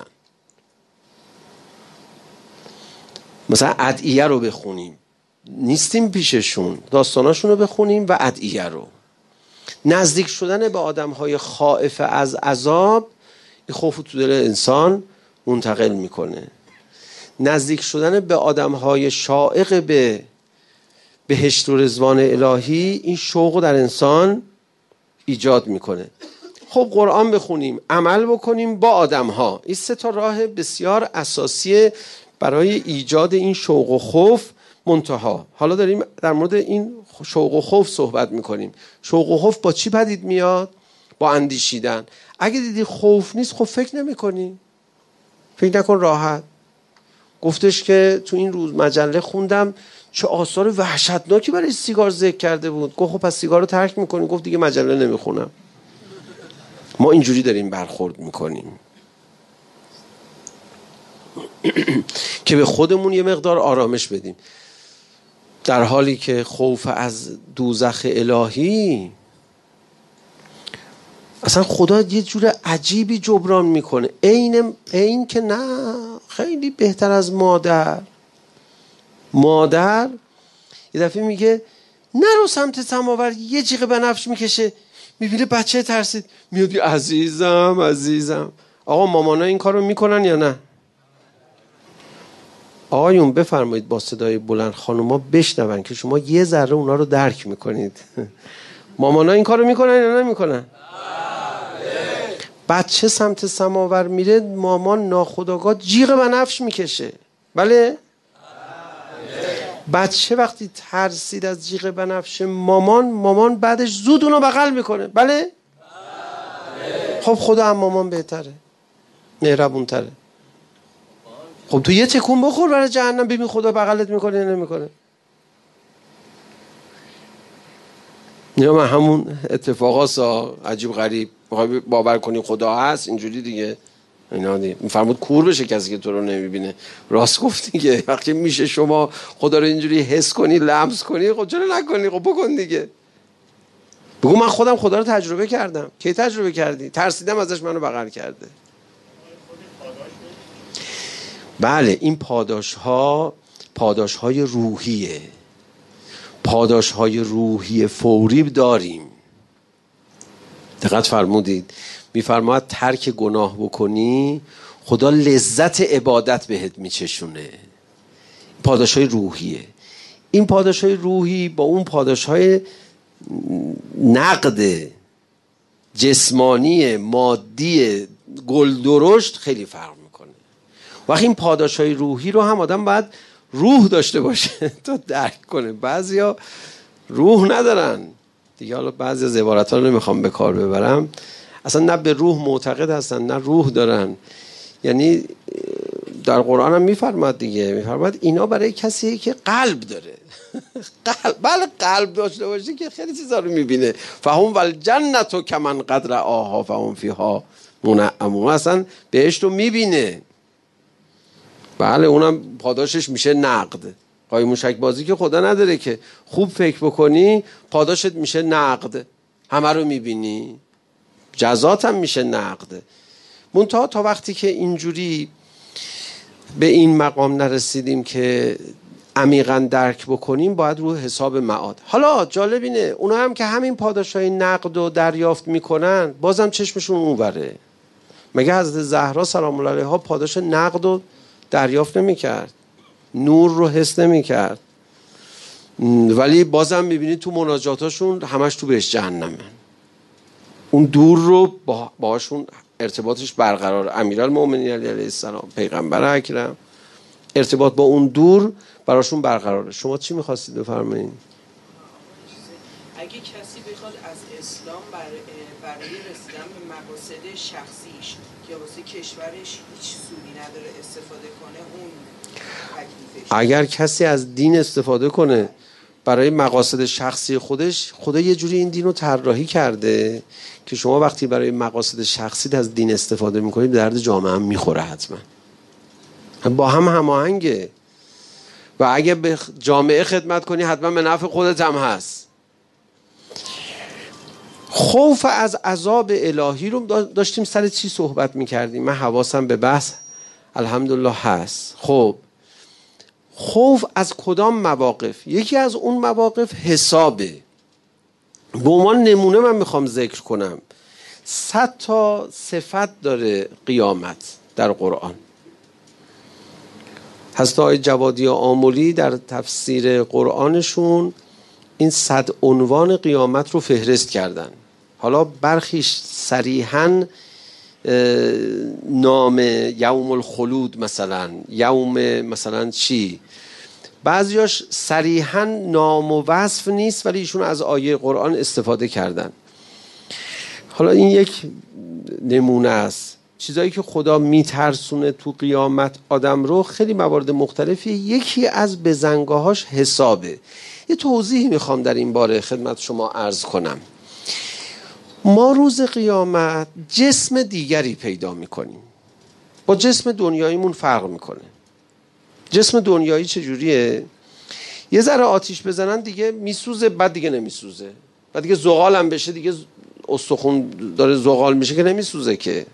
B: مثلا ادعیه رو بخونیم، نیستیم پیششون، داستاناشون رو بخونیم و ادعیه رو. نزدیک شدن به آدم‌های خائف از عذاب، این خوف تو دل انسان منتقل میکنه. نزدیک شدن به آدم‌های شائق به بهشت و رضوان الهی، این شوق در انسان ایجاد میکنه. خب قرآن بخونیم، عمل بکنیم با آدم‌ها. این 3 تا راه بسیار اساسی برای ایجاد این شوق و خوف. منتها حالا داریم در مورد این شوق و خوف صحبت میکنیم. شوق و خوف با چی پدید میاد؟ با اندیشیدن. اگه دیدی خوف نیست، خب فکر نمی‌کنی. فکر نکن راحت. گفتش که تو این روز مجله خوندم چه آثار وحشتناکی برای سیگار ذکر کرده بود. گفت خب پس سیگار رو ترک میکنی؟ گفت دیگه مجله نمیخونم. ما اینجوری داریم برخورد میکنیم که به خودمون یه مقدار آرامش بدیم، در حالی که خوف از دوزخ الهی اصلا خدا یه جور عجیبی جبران میکنه. این که نه، خیلی بهتر از مادر یه دفعه میگه نرو سمت سماور، یه جیغ بنفش میکشه، میبینه بچه ترسید، میاد عزیزم. آقا مامانا این کارو میکنن یا نه؟ آقایون بفرمایید با صدای بلند خانوما بشنون که شما یه ذره اونا رو درک میکنید. مامانا این کارو میکنن یا نمیکنن؟ بچه سمت سماور میره، مامان ناخودآگاه جیغ بنفش میکشه. بله؟ بچه وقتی ترسید از جیغ بنفش مامان بعدش زود اونو بغل میکنه. بله؟ خب خدا هم مامان بهتره، مهربون تره. خب تو یه تکون بخور برای جهنم، ببین خدا بغلت میکنه یا نمیکنه. یا من همون اتفاقا عجیب غریب باور کنی خدا هست اینجوری دیگه. اینا دیگه میفرمود کور بشه کسی که تو رو نمیبینه. راست گفت دیگه. وقتی میشه شما خدا رو اینجوری حس کنی، لمس کنی، خب چرا نکنی؟ خب بکن دیگه. بگو من خودم خدا رو تجربه کردم. کی تجربه کردی؟ ترسیدم ازش، منو بغل کرده. بله، این پاداش‌های روحیه. پاداش‌های روحی فوری داریم. دقت فرمودید؟ میفرماید ترک گناه بکنی خدا لذت عبادت بهت میچشونه. پاداش‌های روحیه. این پاداش‌های روحی با اون پاداش‌های نقد جسمانی مادی گل درشت خیلی فرق میکنه. وقتی این پاداش‌های روحی رو هم آدم باید روح داشته باشه تا درک کنه. بعضیا روح ندارن دیگه. حالا بعضی از عبارت‌ها رو نمیخوام به کار ببرم. اصلا نه به روح معتقد هستن نه روح دارن. یعنی در قرآن هم میفرماد دیگه، میفرماد اینا برای کسی که قلب داره. بله قلب داشته باشه که خیلی چیزا رو میبینه. فهم والجنت کمن قد رآها فهم فیها منعمون. اصلا بهشت رو میبینه. بله اونم پاداشش میشه نقد. قایم موشک بازی که خدا نداره که خوب فکر بکنی پاداشت میشه نقد، همه رو میبینی، جزات هم میشه نقد. منتها تا وقتی که اینجوری به این مقام نرسیدیم که عمیقاً درک بکنیم باید رو حساب معاد. حالا جالب اینه اونا هم که همین پاداشای نقد رو دریافت میکنن بازم چشمشون اونوره. مگه حضرت زهرا سلام الله علیها پاداش نقد رو دریافت نمیکرد، نور رو حس نمیکرد، ولی بازم میبینید تو مناجاتاشون همش تو بهش جهنمه. اون دور رو باهاشون ارتباطش برقرار. امیرالمومنین علیه السلام پیغمبر اکرم ارتباط با اون دور براشون برقراره. شما چی میخواستید بفرمایید؟
C: اگه کسی بخواد از اسلام برای رسیدن به مقاصد شخصیش که واسه کشورش هیچ سودی نداره استفاده کنه، اون تکلیفش؟
B: اگر کسی از دین استفاده کنه برای مقاصد شخصی خودش، خدا یه جوری این دین رو طراحی کرده که شما وقتی برای مقاصد شخصی از دین استفاده میکنید درد جامعه هم میخوره، حتما با هم هماهنگه. و اگه به جامعه خدمت کنی حتما به نفع خودت هم هست. خوف از عذاب الهی رو داشتیم سر چی صحبت میکردیم؟ من حواسم به بحث الحمدلله هست. خب خوف از کدام مواقف؟ یکی از اون مواقف حسابه. به عنوان نمونه من میخوام ذکر کنم 100 تا صفت داره قیامت در قرآن. حضرت آقای جوادی آملی در تفسیر قرآنشون این 100 عنوان قیامت رو فهرست کردن. حالا برخیش صریحاً نام یوم الخلود مثلا، یوم مثلا چی، بعضیاش صریحاً نام و وصف نیست ولی ایشون از آیه قرآن استفاده کردن. حالا این یک نمونه است. چیزایی که خدا میترسونه تو قیامت آدم رو خیلی موارد مختلفی. یکی از بزنگاهاش حسابه. یه توضیح میخوام در این باره خدمت شما عرض کنم. ما روز قیامت جسم دیگری پیدا میکنیم، با جسم دنیاییمون فرق میکنه. جسم دنیایی چجوریه؟ یه ذره آتیش بزنن دیگه میسوزه، بعد دیگه نمیسوزه، بعد دیگه زغال هم بشه دیگه استخون داره زغال میشه که نمیسوزه که.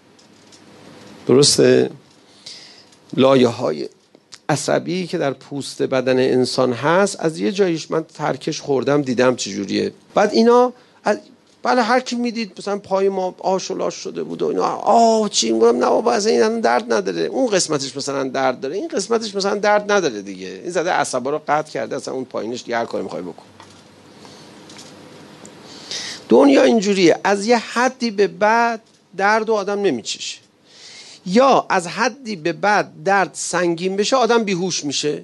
B: درسته؟ لایه های عصبی که در پوست بدن انسان هست از یه جایش من ترکش خوردم دیدم چجوریه. بعد اینا بله هر کی میدید مثلا پای ما آش و لاش شده بود و اینا چی میگم نه بابا از این درد نداره، اون قسمتش مثلا درد داره، این قسمتش مثلا درد نداره دیگه، این زده عصبا رو قطع کرده اصلا اون پایینش دیگه هر کاری میخوای بکن. دنیا اینجوریه، از یه حدی به بعد درد و آدم نمیچشه، یا از حدی به بعد درد سنگین بشه آدم بیهوش میشه.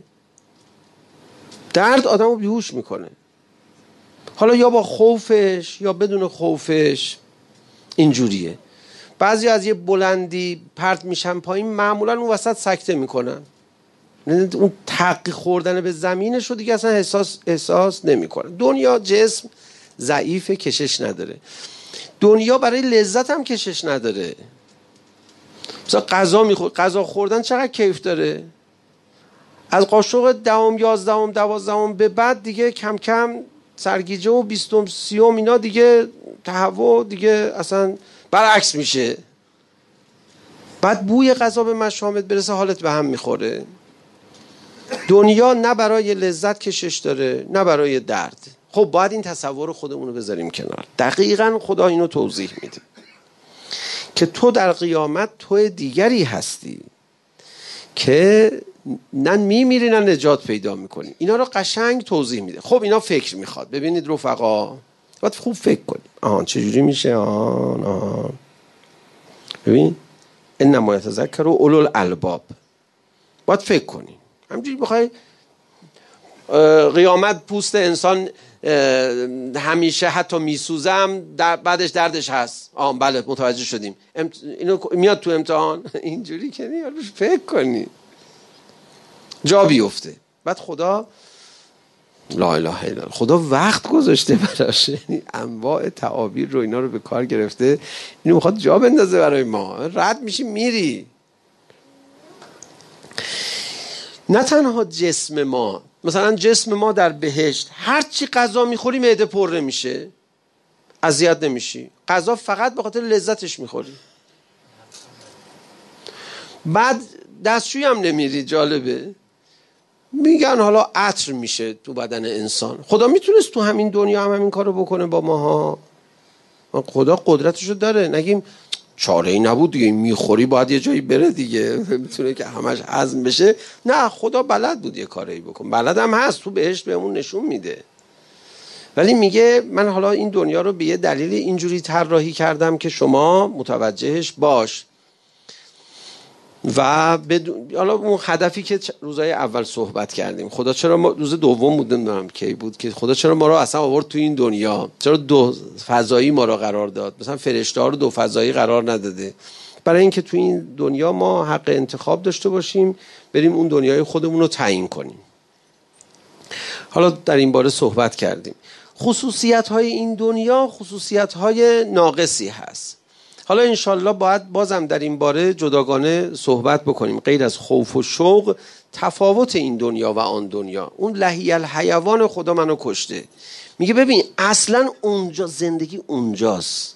B: درد آدم رو بیهوش میکنه، حالا یا با خوفش یا بدون خوفش اینجوریه. بعضی از یه بلندی پرت میشن پایین معمولا اون وسط سکته میکنن، اون تقی خوردن به زمینش رو دیگه اصلا احساس نمیکنن. دنیا جسم ضعیف، کشش نداره. دنیا برای لذت هم کشش نداره. مثلا غذا خوردن چقدر کیف داره. از قاشق 10م 11م 12م به بعد دیگه کم کم سرگیجه و 20م 30م اینا دیگه تهوع دیگه اصلا برعکس میشه. بعد بوی غذا به مشامت برسه حالت به هم میخوره. دنیا نه برای لذت کشش داره نه برای درد. خب باید این تصور خودمونو بذاریم کنار. دقیقاً خدا اینو توضیح میده که تو در قیامت تو دیگری هستی که نه میمیری نه نجات پیدا میکنی. اینا رو قشنگ توضیح میده. خب اینا فکر میخواد. ببینید رفقا باید خوب فکر کنیم. چجوری میشه؟ ببین انما یتذکر اولو الالباب. باید فکر کنیم. همینجوری بخوای قیامت پوست انسان همیشه حتی میسوزم بعدش دردش هست. بله متوجه شدیم. اینو میاد تو امتحان. اینجوری که نیاد روش فکر کنی جا بیفته. بعد خدا لا اله الا الله، خدا وقت گذاشته براش، یعنی انواع تعابیر رو اینا رو به کار گرفته، اینو میخواد جا بندازه برای ما. رد میشی میری. نه تنها جسم ما، مثلا جسم ما در بهشت هر چی غذا میخوری معده پر نمیشه، اذیت نمیشی، غذا فقط به خاطر لذتش میخوری. بعد دستشویی هم نمیری. جالبه، میگن حالا عطر میشه تو بدن انسان. خدا میتونست تو همین دنیا هم همین کارو بکنه با ماها. خدا قدرتشو داره. نگیم چاره ای نبود دیگه، میخوری باید یه جایی بره دیگه، میتونه که همش هضم بشه. نه، خدا بلد بود یه کاری بکن، بلد هم هست، تو بهشت بهمون نشون میده. ولی میگه من حالا این دنیا رو به یه دلیل اینجوری طراحی کردم که شما متوجهش باش. و حالا اون هدفی که روزای اول صحبت کردیم، خدا چرا ما روز دوم بود نمیدونم کی بود که خدا چرا ما رو اصلا آورد تو این دنیا، چرا دو فضایی ما رو قرار داد، مثلا فرشته ها رو دو فضایی قرار نداده؟ برای اینکه تو این دنیا ما حق انتخاب داشته باشیم، بریم اون دنیای خودمون رو تعیین کنیم. حالا در این باره صحبت کردیم. خصوصیت های این دنیا خصوصیت های ناقصی هست. حالا انشالله باید بازم در این باره جداگانه صحبت بکنیم. غیر از خوف و شوق، تفاوت این دنیا و آن دنیا. اون لهی الحیوان خدا منو کشته. میگه ببین اصلا اونجا زندگی اونجاست.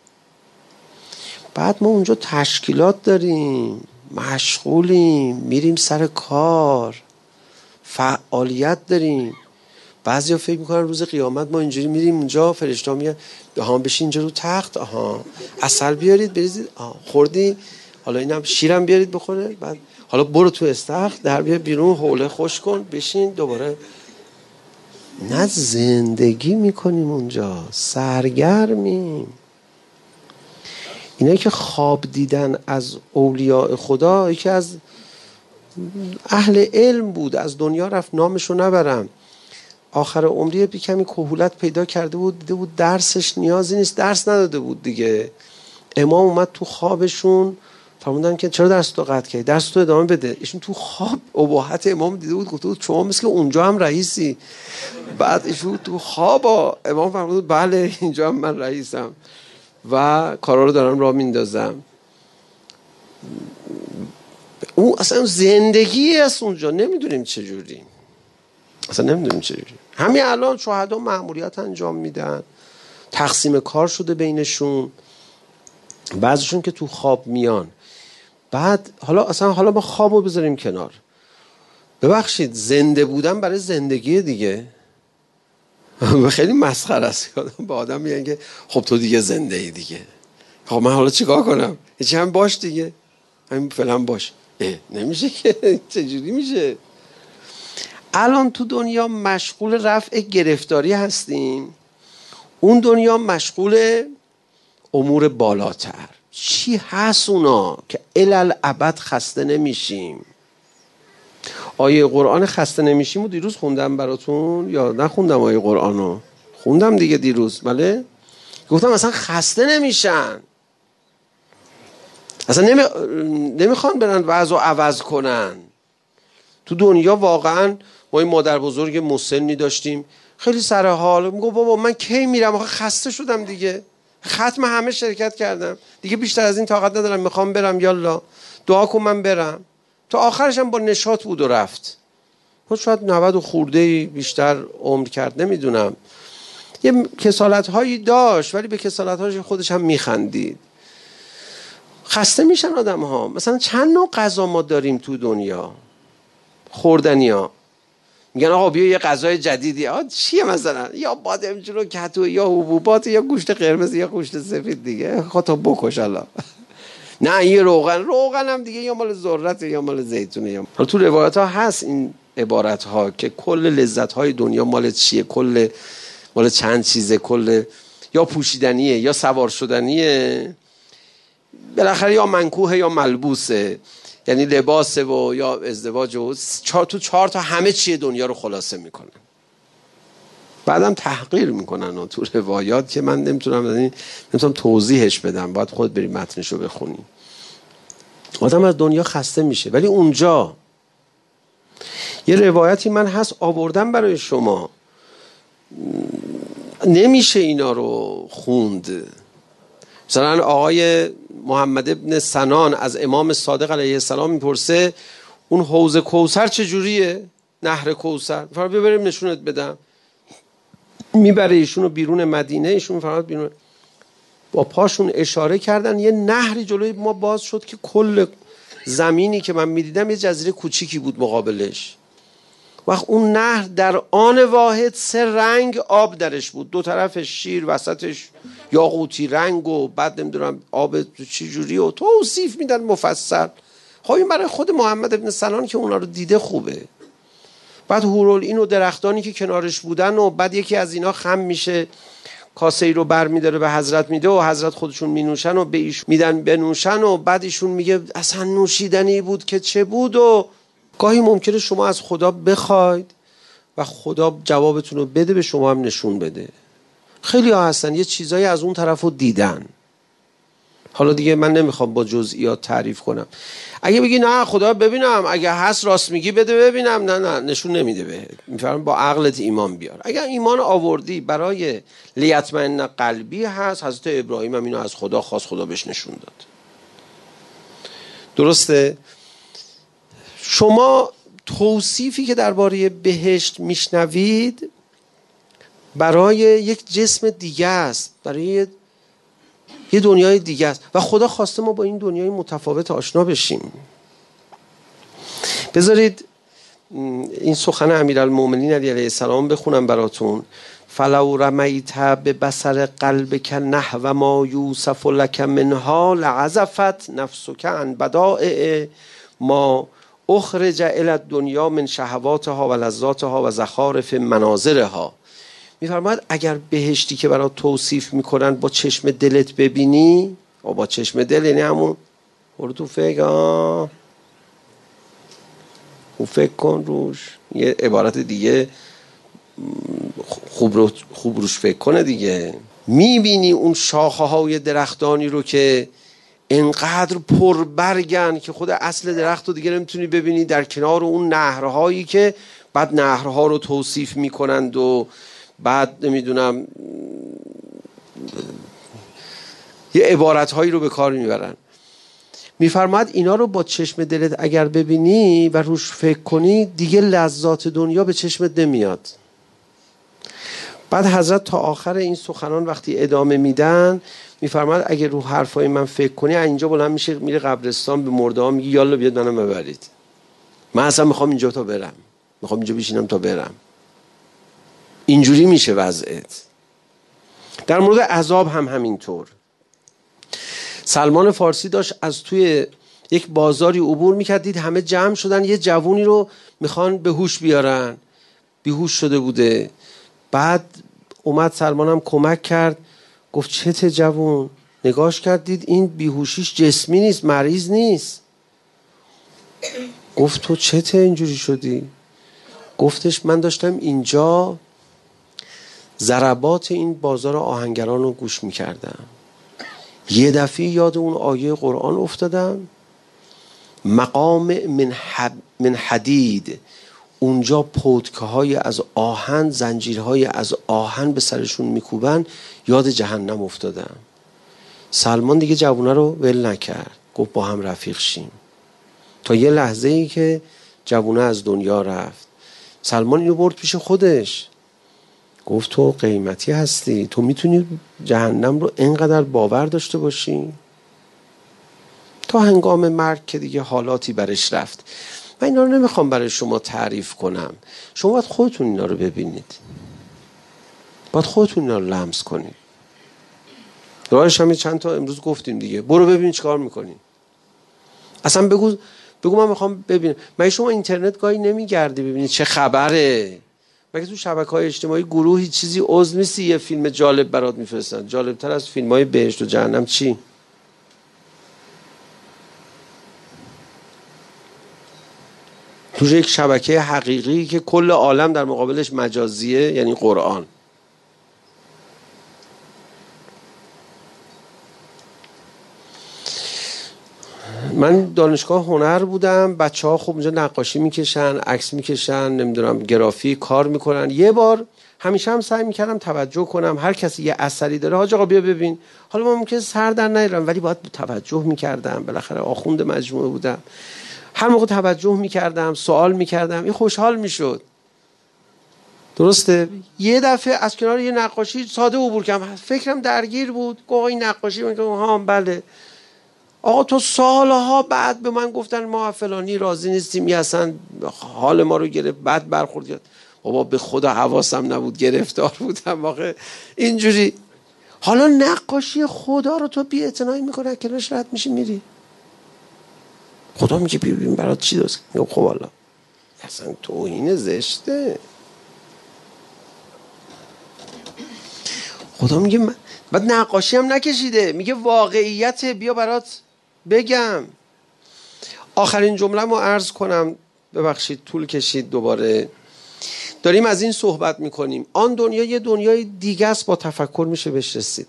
B: بعد ما اونجا تشکیلات داریم، مشغولیم، میریم سر کار، فعالیت داریم. بعضیا فکر میکنن روز قیامت ما اینجوری میریم اونجا، فرشته‌ها میگن بشین اینجا رو تخت، عسل بیارید بریزید، خوردی، حالا اینم شیرم بیارید بخوره، بعد حالا برو تو استخر، در بیا بیرون، حوله خوش کن، بشین دوباره. نه، زندگی میکنیم اونجا، سرگرمیم. اینا که خواب دیدن از اولیاء خدا، یکی از اهل علم بود، از دنیا رفت، نامشو نبرم، آخر عمری کمی کهولت پیدا کرده بود، دیده بود درسش نیازی نیست، درس نداده بود دیگه. امام اومد تو خوابشون، فرمودن که چرا درس تو قطع کردی، درس تو ادامه بده. ایشون تو خواب اباحت امام دیده بود، گفته بود شما مثل اونجا هم رئیسی. بعد ایشون تو خواب امام فرمود بله اینجا هم من رئیسم و کارا رو دارم راه میندازم. اون اصلا زندگی است اونجا، نمیدونیم چجوری، اصلا نمیدونیم چجوری. همین الان شهدا مأموریت انجام میدن، تقسیم کار شده بینشون، بعضیشون که تو خواب میان. بعد حالا ما خوابو بذاریم کنار، ببخشید زنده بودن برای زندگی دیگه خیلی مسخره است. به آدم میگن که خب تو دیگه زنده ای دیگه، خب من حالا چیکار کنم؟ هیچی، هم باش دیگه، همین فعلا باش. نمیشه که، چجوری میشه؟ الان تو دنیا مشغول رفع گرفتاری هستیم، اون دنیا مشغول امور بالاتر. چی هست اونا که الالعبد خسته نمیشیم؟ آیه قرآن خسته نمیشیم و دیروز خوندم براتون یا نخوندم؟ آیه قرآنو خوندم دیگه دیروز، بله. گفتم اصلا خسته نمیشن، اصلا نمیخوان برن وضع و عوض کنن. تو دنیا واقعا ما این مادر بزرگ مسنی داشتیم، خیلی سر حال، میگه بابا من کی میرم، آخه خسته شدم دیگه، ختم همه شرکت کردم دیگه، بیشتر از این طاقت ندارم، میخوام برم، یالا دعا کن من برم. تا آخرش هم با نشاط بود و رفت. شاید 90 و خورده بیشتر عمر کرد، نمیدونم. یه کسالت هایی داشت ولی به کسالت هاش خودش هم میخندید. خسته میشن آدم ها. مثلا چند نوع غذا ما داریم تو دنیا، خوردنی ها. میگن آقا بیا یه غذای جدیدی، چیه مثلا؟ یا بادمجون و کتو، یا حبوبات، یا گوشت قرمز، یا گوشت سفید دیگه، خودت بکش الله. نه یه روغن هم دیگه، یا مال ذرت یا مال زیتونه. یا حالا تو روایت ها هست این عبارت ها که کل لذت های دنیا مال چیه، کل مال چند چیزه، کل یا پوشیدنیه یا سوار شدنیه، بالاخره یا منکوه یا ملبوسه، یعنی لباس و یا ازدواج و تو 4 تا همه چیه دنیا رو خلاصه میکنن. بعدم تحقیر میکنن و تو روایات که من نمیتونم توضیحش بدم، باید خود بری متنش رو بخونی. آدم از دنیا خسته میشه. ولی اونجا یه روایتی من هست آوردم برای شما، نمیشه اینا رو خوند. مثلا آقای محمد ابن سنان از امام صادق علیه السلام میپرسه اون حوض کوثر چجوریه؟ نهر کوثر. فرض ببریم نشونت بدم. میبره ایشون رو بیرون مدینه، ایشون فرات بیرون، با پاشون اشاره کردن، یه نهری جلوی ما باز شد که کل زمینی که من میدیدم یه جزیره کوچیکی بود مقابلش. وقت اون نهر در آن واحد 3 رنگ آب درش بود، 2 طرفش شیر، وسطش یاقوتی رنگ و بعد نمیدونم آب چی جوری و توصیف میدن مفصل. خب این برای خود محمد ابن سنان که اونا رو دیده خوبه. بعد هورالعین و درختانی که کنارش بودن و بعد یکی از اینا خم میشه، کاسه ای رو بر میداره به حضرت میده و حضرت خودشون مینوشن و به ایشون میدن بنوشن و بعد ایشون میگه اصلا نوشیدنی بود که چه بود. و گاهی ممکنه شما از خدا بخواید و خدا جوابتون رو بده، به شما هم نشون بده. خیلی ها هستن یه چیزایی از اون طرف رو دیدن. حالا دیگه من نمیخوام با جزئیات تعریف کنم. اگه بگی نه خدا ببینم، اگه هست راست میگی بده ببینم، نه نشون نمیده بهت. میفرمام با عقلت ایمان بیار. اگر ایمان آوردی برای لیطمئن قلبی هست، حضرت ابراهیم هم اینو از خدا خواست، خدا بهش نشون داد. درسته؟ شما توصیفی که درباره بهشت میشنوید برای یک جسم دیگه است، برای یه دنیای دیگه است و خدا خواسته ما با این دنیای متفاوت آشنا بشیم. بذارید این سخن امیرالمومنین علیه السلام بخونم براتون. فلو رمیت ببصر قلبک نحو ما یوسف لک منها لعزفت نفسک عن بدائع ما اخرج الی الدنیا من شهواتها و لذاتها و زخارف مناظرها. میفرماید اگر بهشتی که برات توصیف میکنن با چشم دلت ببینی، و با چشم دل یعنی همون برو تو فکر، فکر کن روش، یه عبارت دیگه خوب روش فکر کنه دیگه. میبینی اون شاخه های درختانی رو که انقدر پربرگن که خود اصل درخت رو دیگه نمیتونی ببینی، در کنار اون نهرهایی که بعد نهرها رو توصیف میکنند و بعد نمیدونم یه عبارتهایی رو به کار میبرن. میفرماید اینا رو با چشم دلت اگر ببینی و روش فکر کنی دیگه لذات دنیا به چشمت نمیاد. بعد حضرت تا آخر این سخنان وقتی ادامه میدن میفرماید اگر رو حرفای من فکر کنی، اینجا بلند میشه میره قبرستان به مرده ها میگی یالا بیاد منو ببرید، من اصلا میخوام اینجا تا برم، میخوام اینجا بشینم تا برم. اینجوری میشه وضعیت. در مورد عذاب هم همینطور. سلمان فارسی داشت از توی یک بازاری عبور میکرد، دید همه جمع شدن یه جوونی رو میخوان به هوش بیارن، بیهوش شده بوده. بعد اومد سلمان هم کمک کرد، گفت چته جوون؟ نگاش کرد دید این بیهوشیش جسمی نیست، مریض نیست. گفت تو چته اینجوری شدی؟ گفتش من داشتم اینجا ضربات این بازار آهنگران رو گوش میکردم، یه دفعه یاد اون آیه قرآن افتادم، مقام من حدید، اونجا پودکه های از آهن، زنجیرهای از آهن به سرشون میکوبن، یاد جهنم افتادم. سلمان دیگه جوونه رو ول نکرد، گفت با هم رفیق شیم. تا یه لحظه ای که جوونه از دنیا رفت، سلمان اینو برد پیش خودش، گفت تو قیمتی هستی، تو میتونی جهنم رو اینقدر باور داشته باشی؟ تا هنگام مرگ که دیگه حالاتی برش رفت. من اینا رو نمیخوام برای شما تعریف کنم، شما باید خودتون اینا رو ببینید، باید خودتون اینا رو لمس کنید. راهش همین چند تا امروز گفتیم دیگه، برو ببین چیکار میکنی. اصلا بگو من میخوام ببینم. مگه شما اینترنت گاهی نمیگردی ببینید چه خبره؟ مگه تو شبکه‌های اجتماعی گروهی چیزی عضو نیستی یه فیلم جالب برات میفرستن؟ جالبتر از فیلم‌های بهشت و جهنم چی؟ توش یک شبکه حقیقی که کل عالم در مقابلش مجازیه، یعنی قرآن. من دانشگاه هنر بودم، بچه ها خب اونجا نقاشی میکشن، عکس میکشن، نمیدونم گرافیک کار میکنن. یه بار همیشه هم سعی میکردم توجه کنم هر کسی یه اثری داره، حاج آقا بیا ببین. حالا من ممکنه سر در نیارم ولی باید توجه میکردم، بالاخره آخوند مجموعه بودم. هر موقع توجه میکردم، سوال میکردم، این خوشحال میشد. درسته؟ یه دفعه از کنار یه نقاشی ساده عبور کردم، فکرم درگیر بود. گفت این نقاشی، من گفتم ها بله. آقا تو سالها بعد به من گفتن ما فلانی راضی نیستیم، یه اصلا حال ما رو گرفت، بد برخورد کرد. بابا به خدا حواسم نبود، گرفتار بودم واقعا اینجوری. حالا نقاشی خدا رو تو بی اعتنایی میکنه، کنارش رد میشی میری. خدا میگه ببین برات چی درست کنم. خب حالا اصلا توهین زشته. خدا میگه بعد نقاشی هم نکشیده، میگه واقعیت، بیا برات بگم. آخرین جمله رو عرض کنم، ببخشید طول کشید. دوباره داریم از این صحبت میکنیم. آن دنیا یه دنیای دیگه است، با تفکر میشه بهش رسید.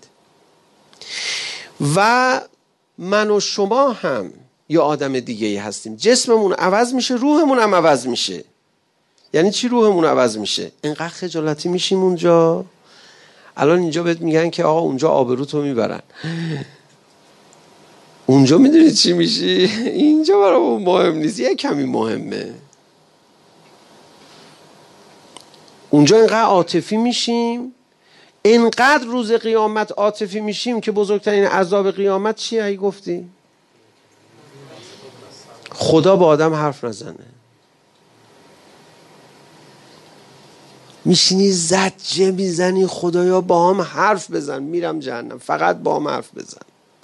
B: و من و شما هم یه آدم دیگه ای هستیم. جسممون عوض میشه، روحمون هم عوض میشه. یعنی چی روحمون عوض میشه؟ اینقدر خجالتی میشیم اونجا. الان اینجا بهت میگن که آقا اونجا آبروتو میبرن، اونجا میدونی چی میشی؟ اینجا برای مهم نیست، یه کمی مهمه. اونجا اینقدر عاطفی میشیم، اینقدر روز قیامت عاطفی میشیم که بزرگترین عذاب قیامت چیه؟ ای گفتی خدا با آدم حرف نزنه. میشینی زجه میزنی خدایا با هم حرف بزن، میرم جهنم، فقط با هم حرف بزن.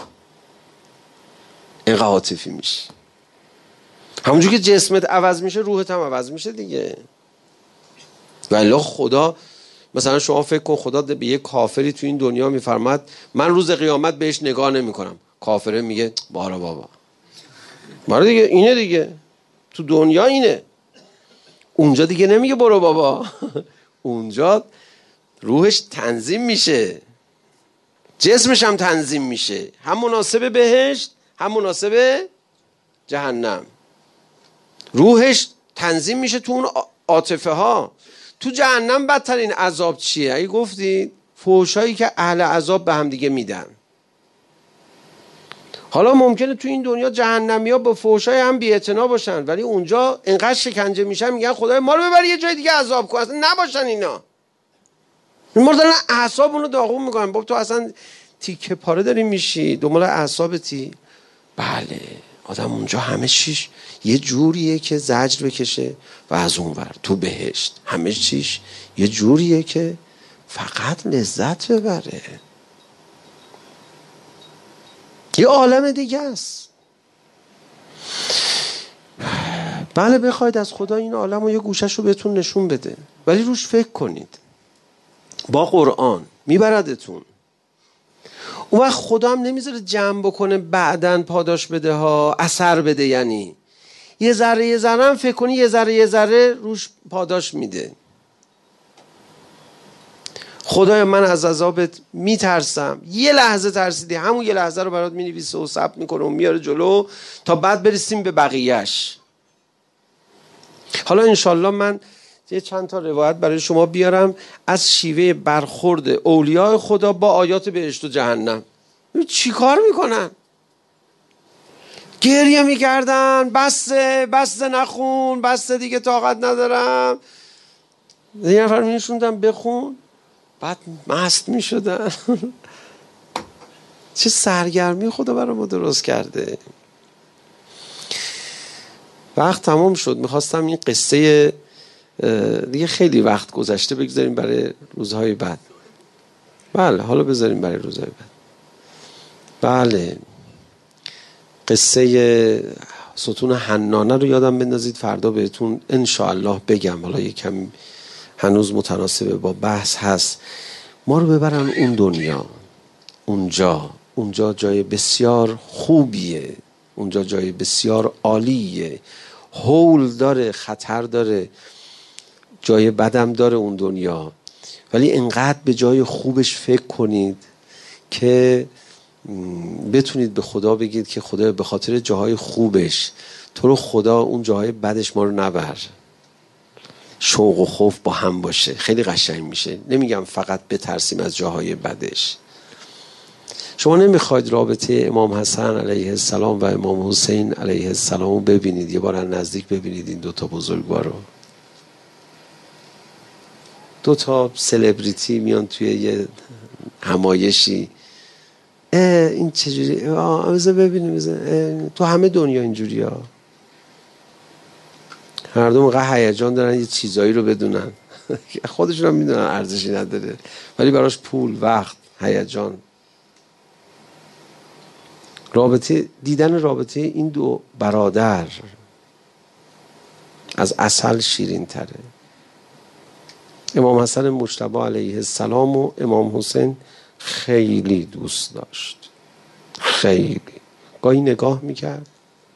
B: اینقدر عاطفی میشی. همونجور که جسمت عوض میشه روحت هم عوض میشه دیگه. ولی خدا مثلا شما فکر کن خدا به یه کافری تو این دنیا میفرماد من روز قیامت بهش نگاه نمی کنم. کافره میگه بارا بابا، بارا دیگه، اینه دیگه، تو دنیا اینه. اونجا دیگه نمیگه برو بابا. اونجا روحش تنظیم میشه، جسمش هم تنظیم میشه، هم مناسب بهشت هم مناسب جهنم. روحش تنظیم میشه تو اون عاطفه ها. تو جهنم بدترین عذاب چیه؟ اگه گفتی فحشایی که اهل عذاب به هم دیگه میدن. حالا ممکنه تو این دنیا جهنمیا با فحشای هم بی‌اعتنا باشن، ولی اونجا انقدر شکنجه میشن میگن خدای ما رو ببر یه جای دیگه عذاب کن، اصلا نباشن اینا. این مردن اعصابونو رو داغون میکنن. بابا تو اصلا تیکه پاره داری میشی، دنبال اعصابتی. بله آدم اونجا همه چیش یه جوریه که زجر بکشه و از اون ور تو بهشت همه چیش یه جوریه که فقط لذت ببره. یه عالم دیگه است. بله بخواید از خدا این عالم رو یه گوشش رو بهتون نشون بده، ولی روش فکر کنید. با قرآن میبردتون. اون وقت خدا هم نمیذاره جمع بکنه بعدن پاداش بده ها، اثر بده. یعنی یه ذره هم فکر کنی، یه ذره روش پاداش میده. خدای من از عذابت میترسم. یه لحظه ترسیدی، همون یه لحظه رو برات مینویسه و ثبت میکنه و میاره جلو تا بعد برسیم به بقیهش. حالا انشالله من یه چند تا روایت برای شما بیارم از شیوه برخورد اولیاء خدا با آیات بهشت و جهنم. چی کار میکنن؟ گریه میکردن، بسته نخون، بسته دیگه طاقت ندارم. یه نفر میشوندم بخون، بعد مست میشدن. چه سرگرمی خدا برای ما درست کرده. وقت تمام شد. میخواستم این قصه دیگه خیلی وقت گذشته بگذاریم برای روزهای بعد. بله حالا بذاریم برای روزهای بعد. بله قصه ستون حنانه رو یادم بندازید، فردا بهتون انشاءالله بگم. حالا یکم هنوز متناسب با بحث هست. ما رو ببرن اون دنیا. اونجا جای بسیار خوبیه، اونجا جای بسیار عالیه. هول داره، خطر داره، جای بدم داره اون دنیا، ولی انقدر به جای خوبش فکر کنید که بتونید به خدا بگید که خدا به خاطر جاهای خوبش تو رو خدا اون جاهای بدش ما رو نبر. شوق و خوف با هم باشه، خیلی قشنگ میشه. نمیگم فقط بترسیم از جاهای بدش. شما نمیخواید رابطه امام حسن علیه السلام و امام حسین علیه السلام رو ببینید، یه بار از نزدیک ببینید این دوتا بزرگوار رو. دوتا سلبریتی میان توی یه همایشی، این چجوری، بذار ببینیم، تو همه دنیا اینجوری ها، هر دو موقع هیجان دارن یه چیزایی رو بدونن خودشون هم میدونن ارزشی نداره، ولی براش پول، وقت، هیجان. دیدن رابطه این دو برادر از عسل شیرین تره. امام حسن مجتبی علیه السلام و امام حسین خیلی دوست داشت، خیلی. گاهی نگاه میکرد.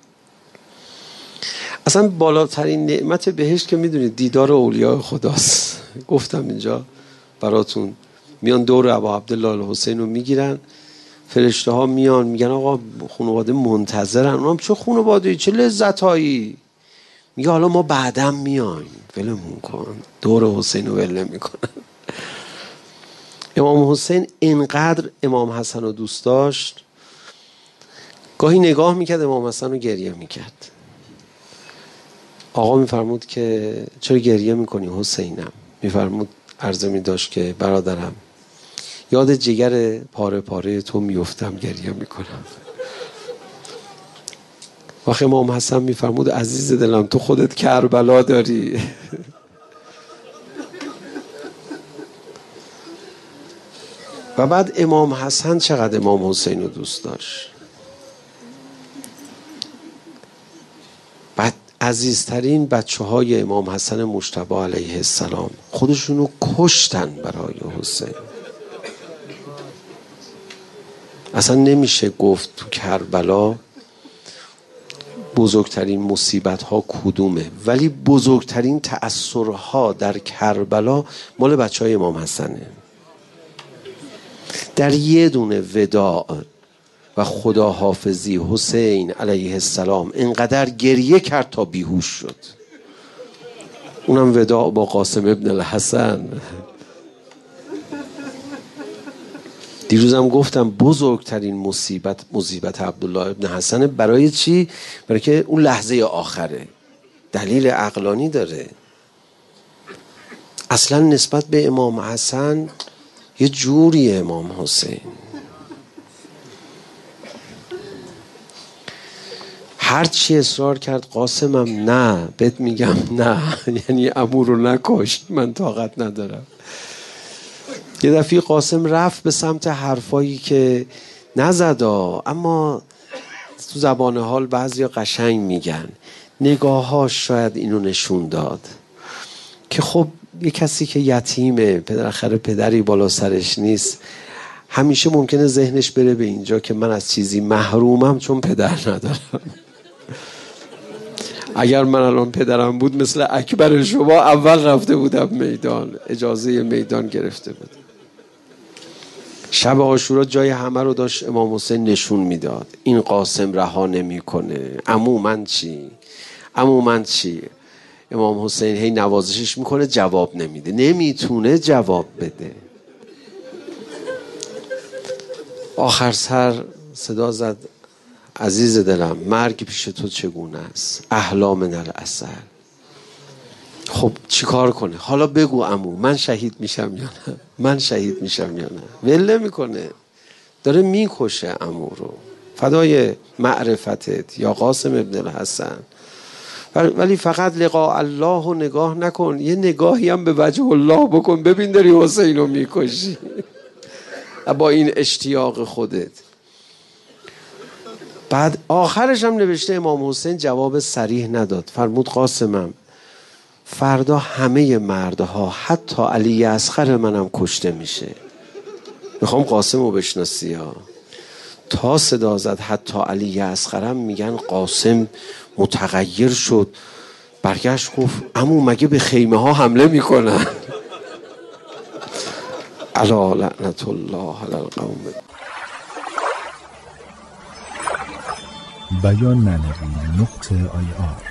B: اصلا بالاترین نعمت بهشت که میدونید دیدار اولیاء خداست. گفتم اینجا براتون، میان دور ابا عبدالله الحسین رو میگیرن، فرشته ها میان میگن آقا خانواده منتظرن. اونم چه خانواده، چه لذتایی. میگه حالا ما بعدم میایم، ولمون کن. دور حسین رو ول میکنن. امام حسین اینقدر امام حسن رو دوست داشت، گاهی نگاه میکرد امام حسن رو گریه میکرد. آقا میفرمود که چرا گریه میکنی حسینم؟ میفرمود عرضه میداشت که برادرم یاد جگر پاره پاره تو میفتم گریه میکنم. وقتی امام حسن میفرمود عزیز دلم تو خودت کربلا داری. و بعد امام حسن چقدر امام حسین رو دوست داشت. بعد عزیزترین بچه های امام حسن مجتبی علیه السلام خودشونو کشتن برای حسین. اصلا نمیشه گفت تو کربلا بزرگترین مصیبت ها کدومه، ولی بزرگترین تأثرها در کربلا مال بچه های امام حسنه. در یه دونه وداع و خداحافظی حسین علیه السلام اینقدر گریه کرد تا بیهوش شد. اونم وداع با قاسم ابن الحسن. دیروزم گفتم بزرگترین مصیبت عبدالله ابن حسن. برای چی؟ برای که اون لحظه آخره، دلیل عقلانی داره. اصلا نسبت به امام حسن یه جوری امام حسین، هر چی اصرار کرد قاسمم نه، بهت میگم نه، یعنی عمو رو نکش، من طاقت ندارم. یه دفعه قاسم رفت به سمت حرفایی که نزدا، اما تو زبان حال بعضیا قشنگ میگن. نگاهاش شاید اینو نشون داد که خب یه کسی که یتیمه، آخر پدری بالا سرش نیست، همیشه ممکنه ذهنش بره به اینجا که من از چیزی محرومم چون پدر ندارم. اگر من الان پدرم بود مثل اکبر شما اول رفته بودم میدان، اجازه میدان گرفته بود. شب عاشورا جای همه رو داشت امام حسین نشون میداد. این قاسم رها نمیکنه. عمو من چی؟ عمو من چی؟ امام حسین هی نوازشش میکنه، جواب نمیده، نمیتونه جواب بده. آخر سر صدا زد عزیز دلم مرگ پیش تو چگونه است؟ احلا من العسل. خب چی کار کنه؟ حالا بگو عمو من شهید میشم یا نه؟ من شهید میشم یا نه؟ ول میکنه، داره میکشه عمو رو، فدای معرفتت یا قاسم ابن الحسن. ولی فقط لقاء الله رو نگاه نکن، یه نگاهی هم به وجه الله بکن، ببین داری حسین رو میکشی با این اشتیاق خودت. بعد آخرش هم نوشته امام حسین جواب صریح نداد، فرمود قاسمم فردا همه مردها حتی علی اصغر منم کشته میشه. میخوام قاسم رو بشناسی ها. تا صدا زد حتی علی اصغرم میگن قاسم متغیر شد، برگشت گفت عمو مگه به خیمه ها حمله میکنن؟ الا لعنت الله علی القوم.
D: بیان معنوی .ir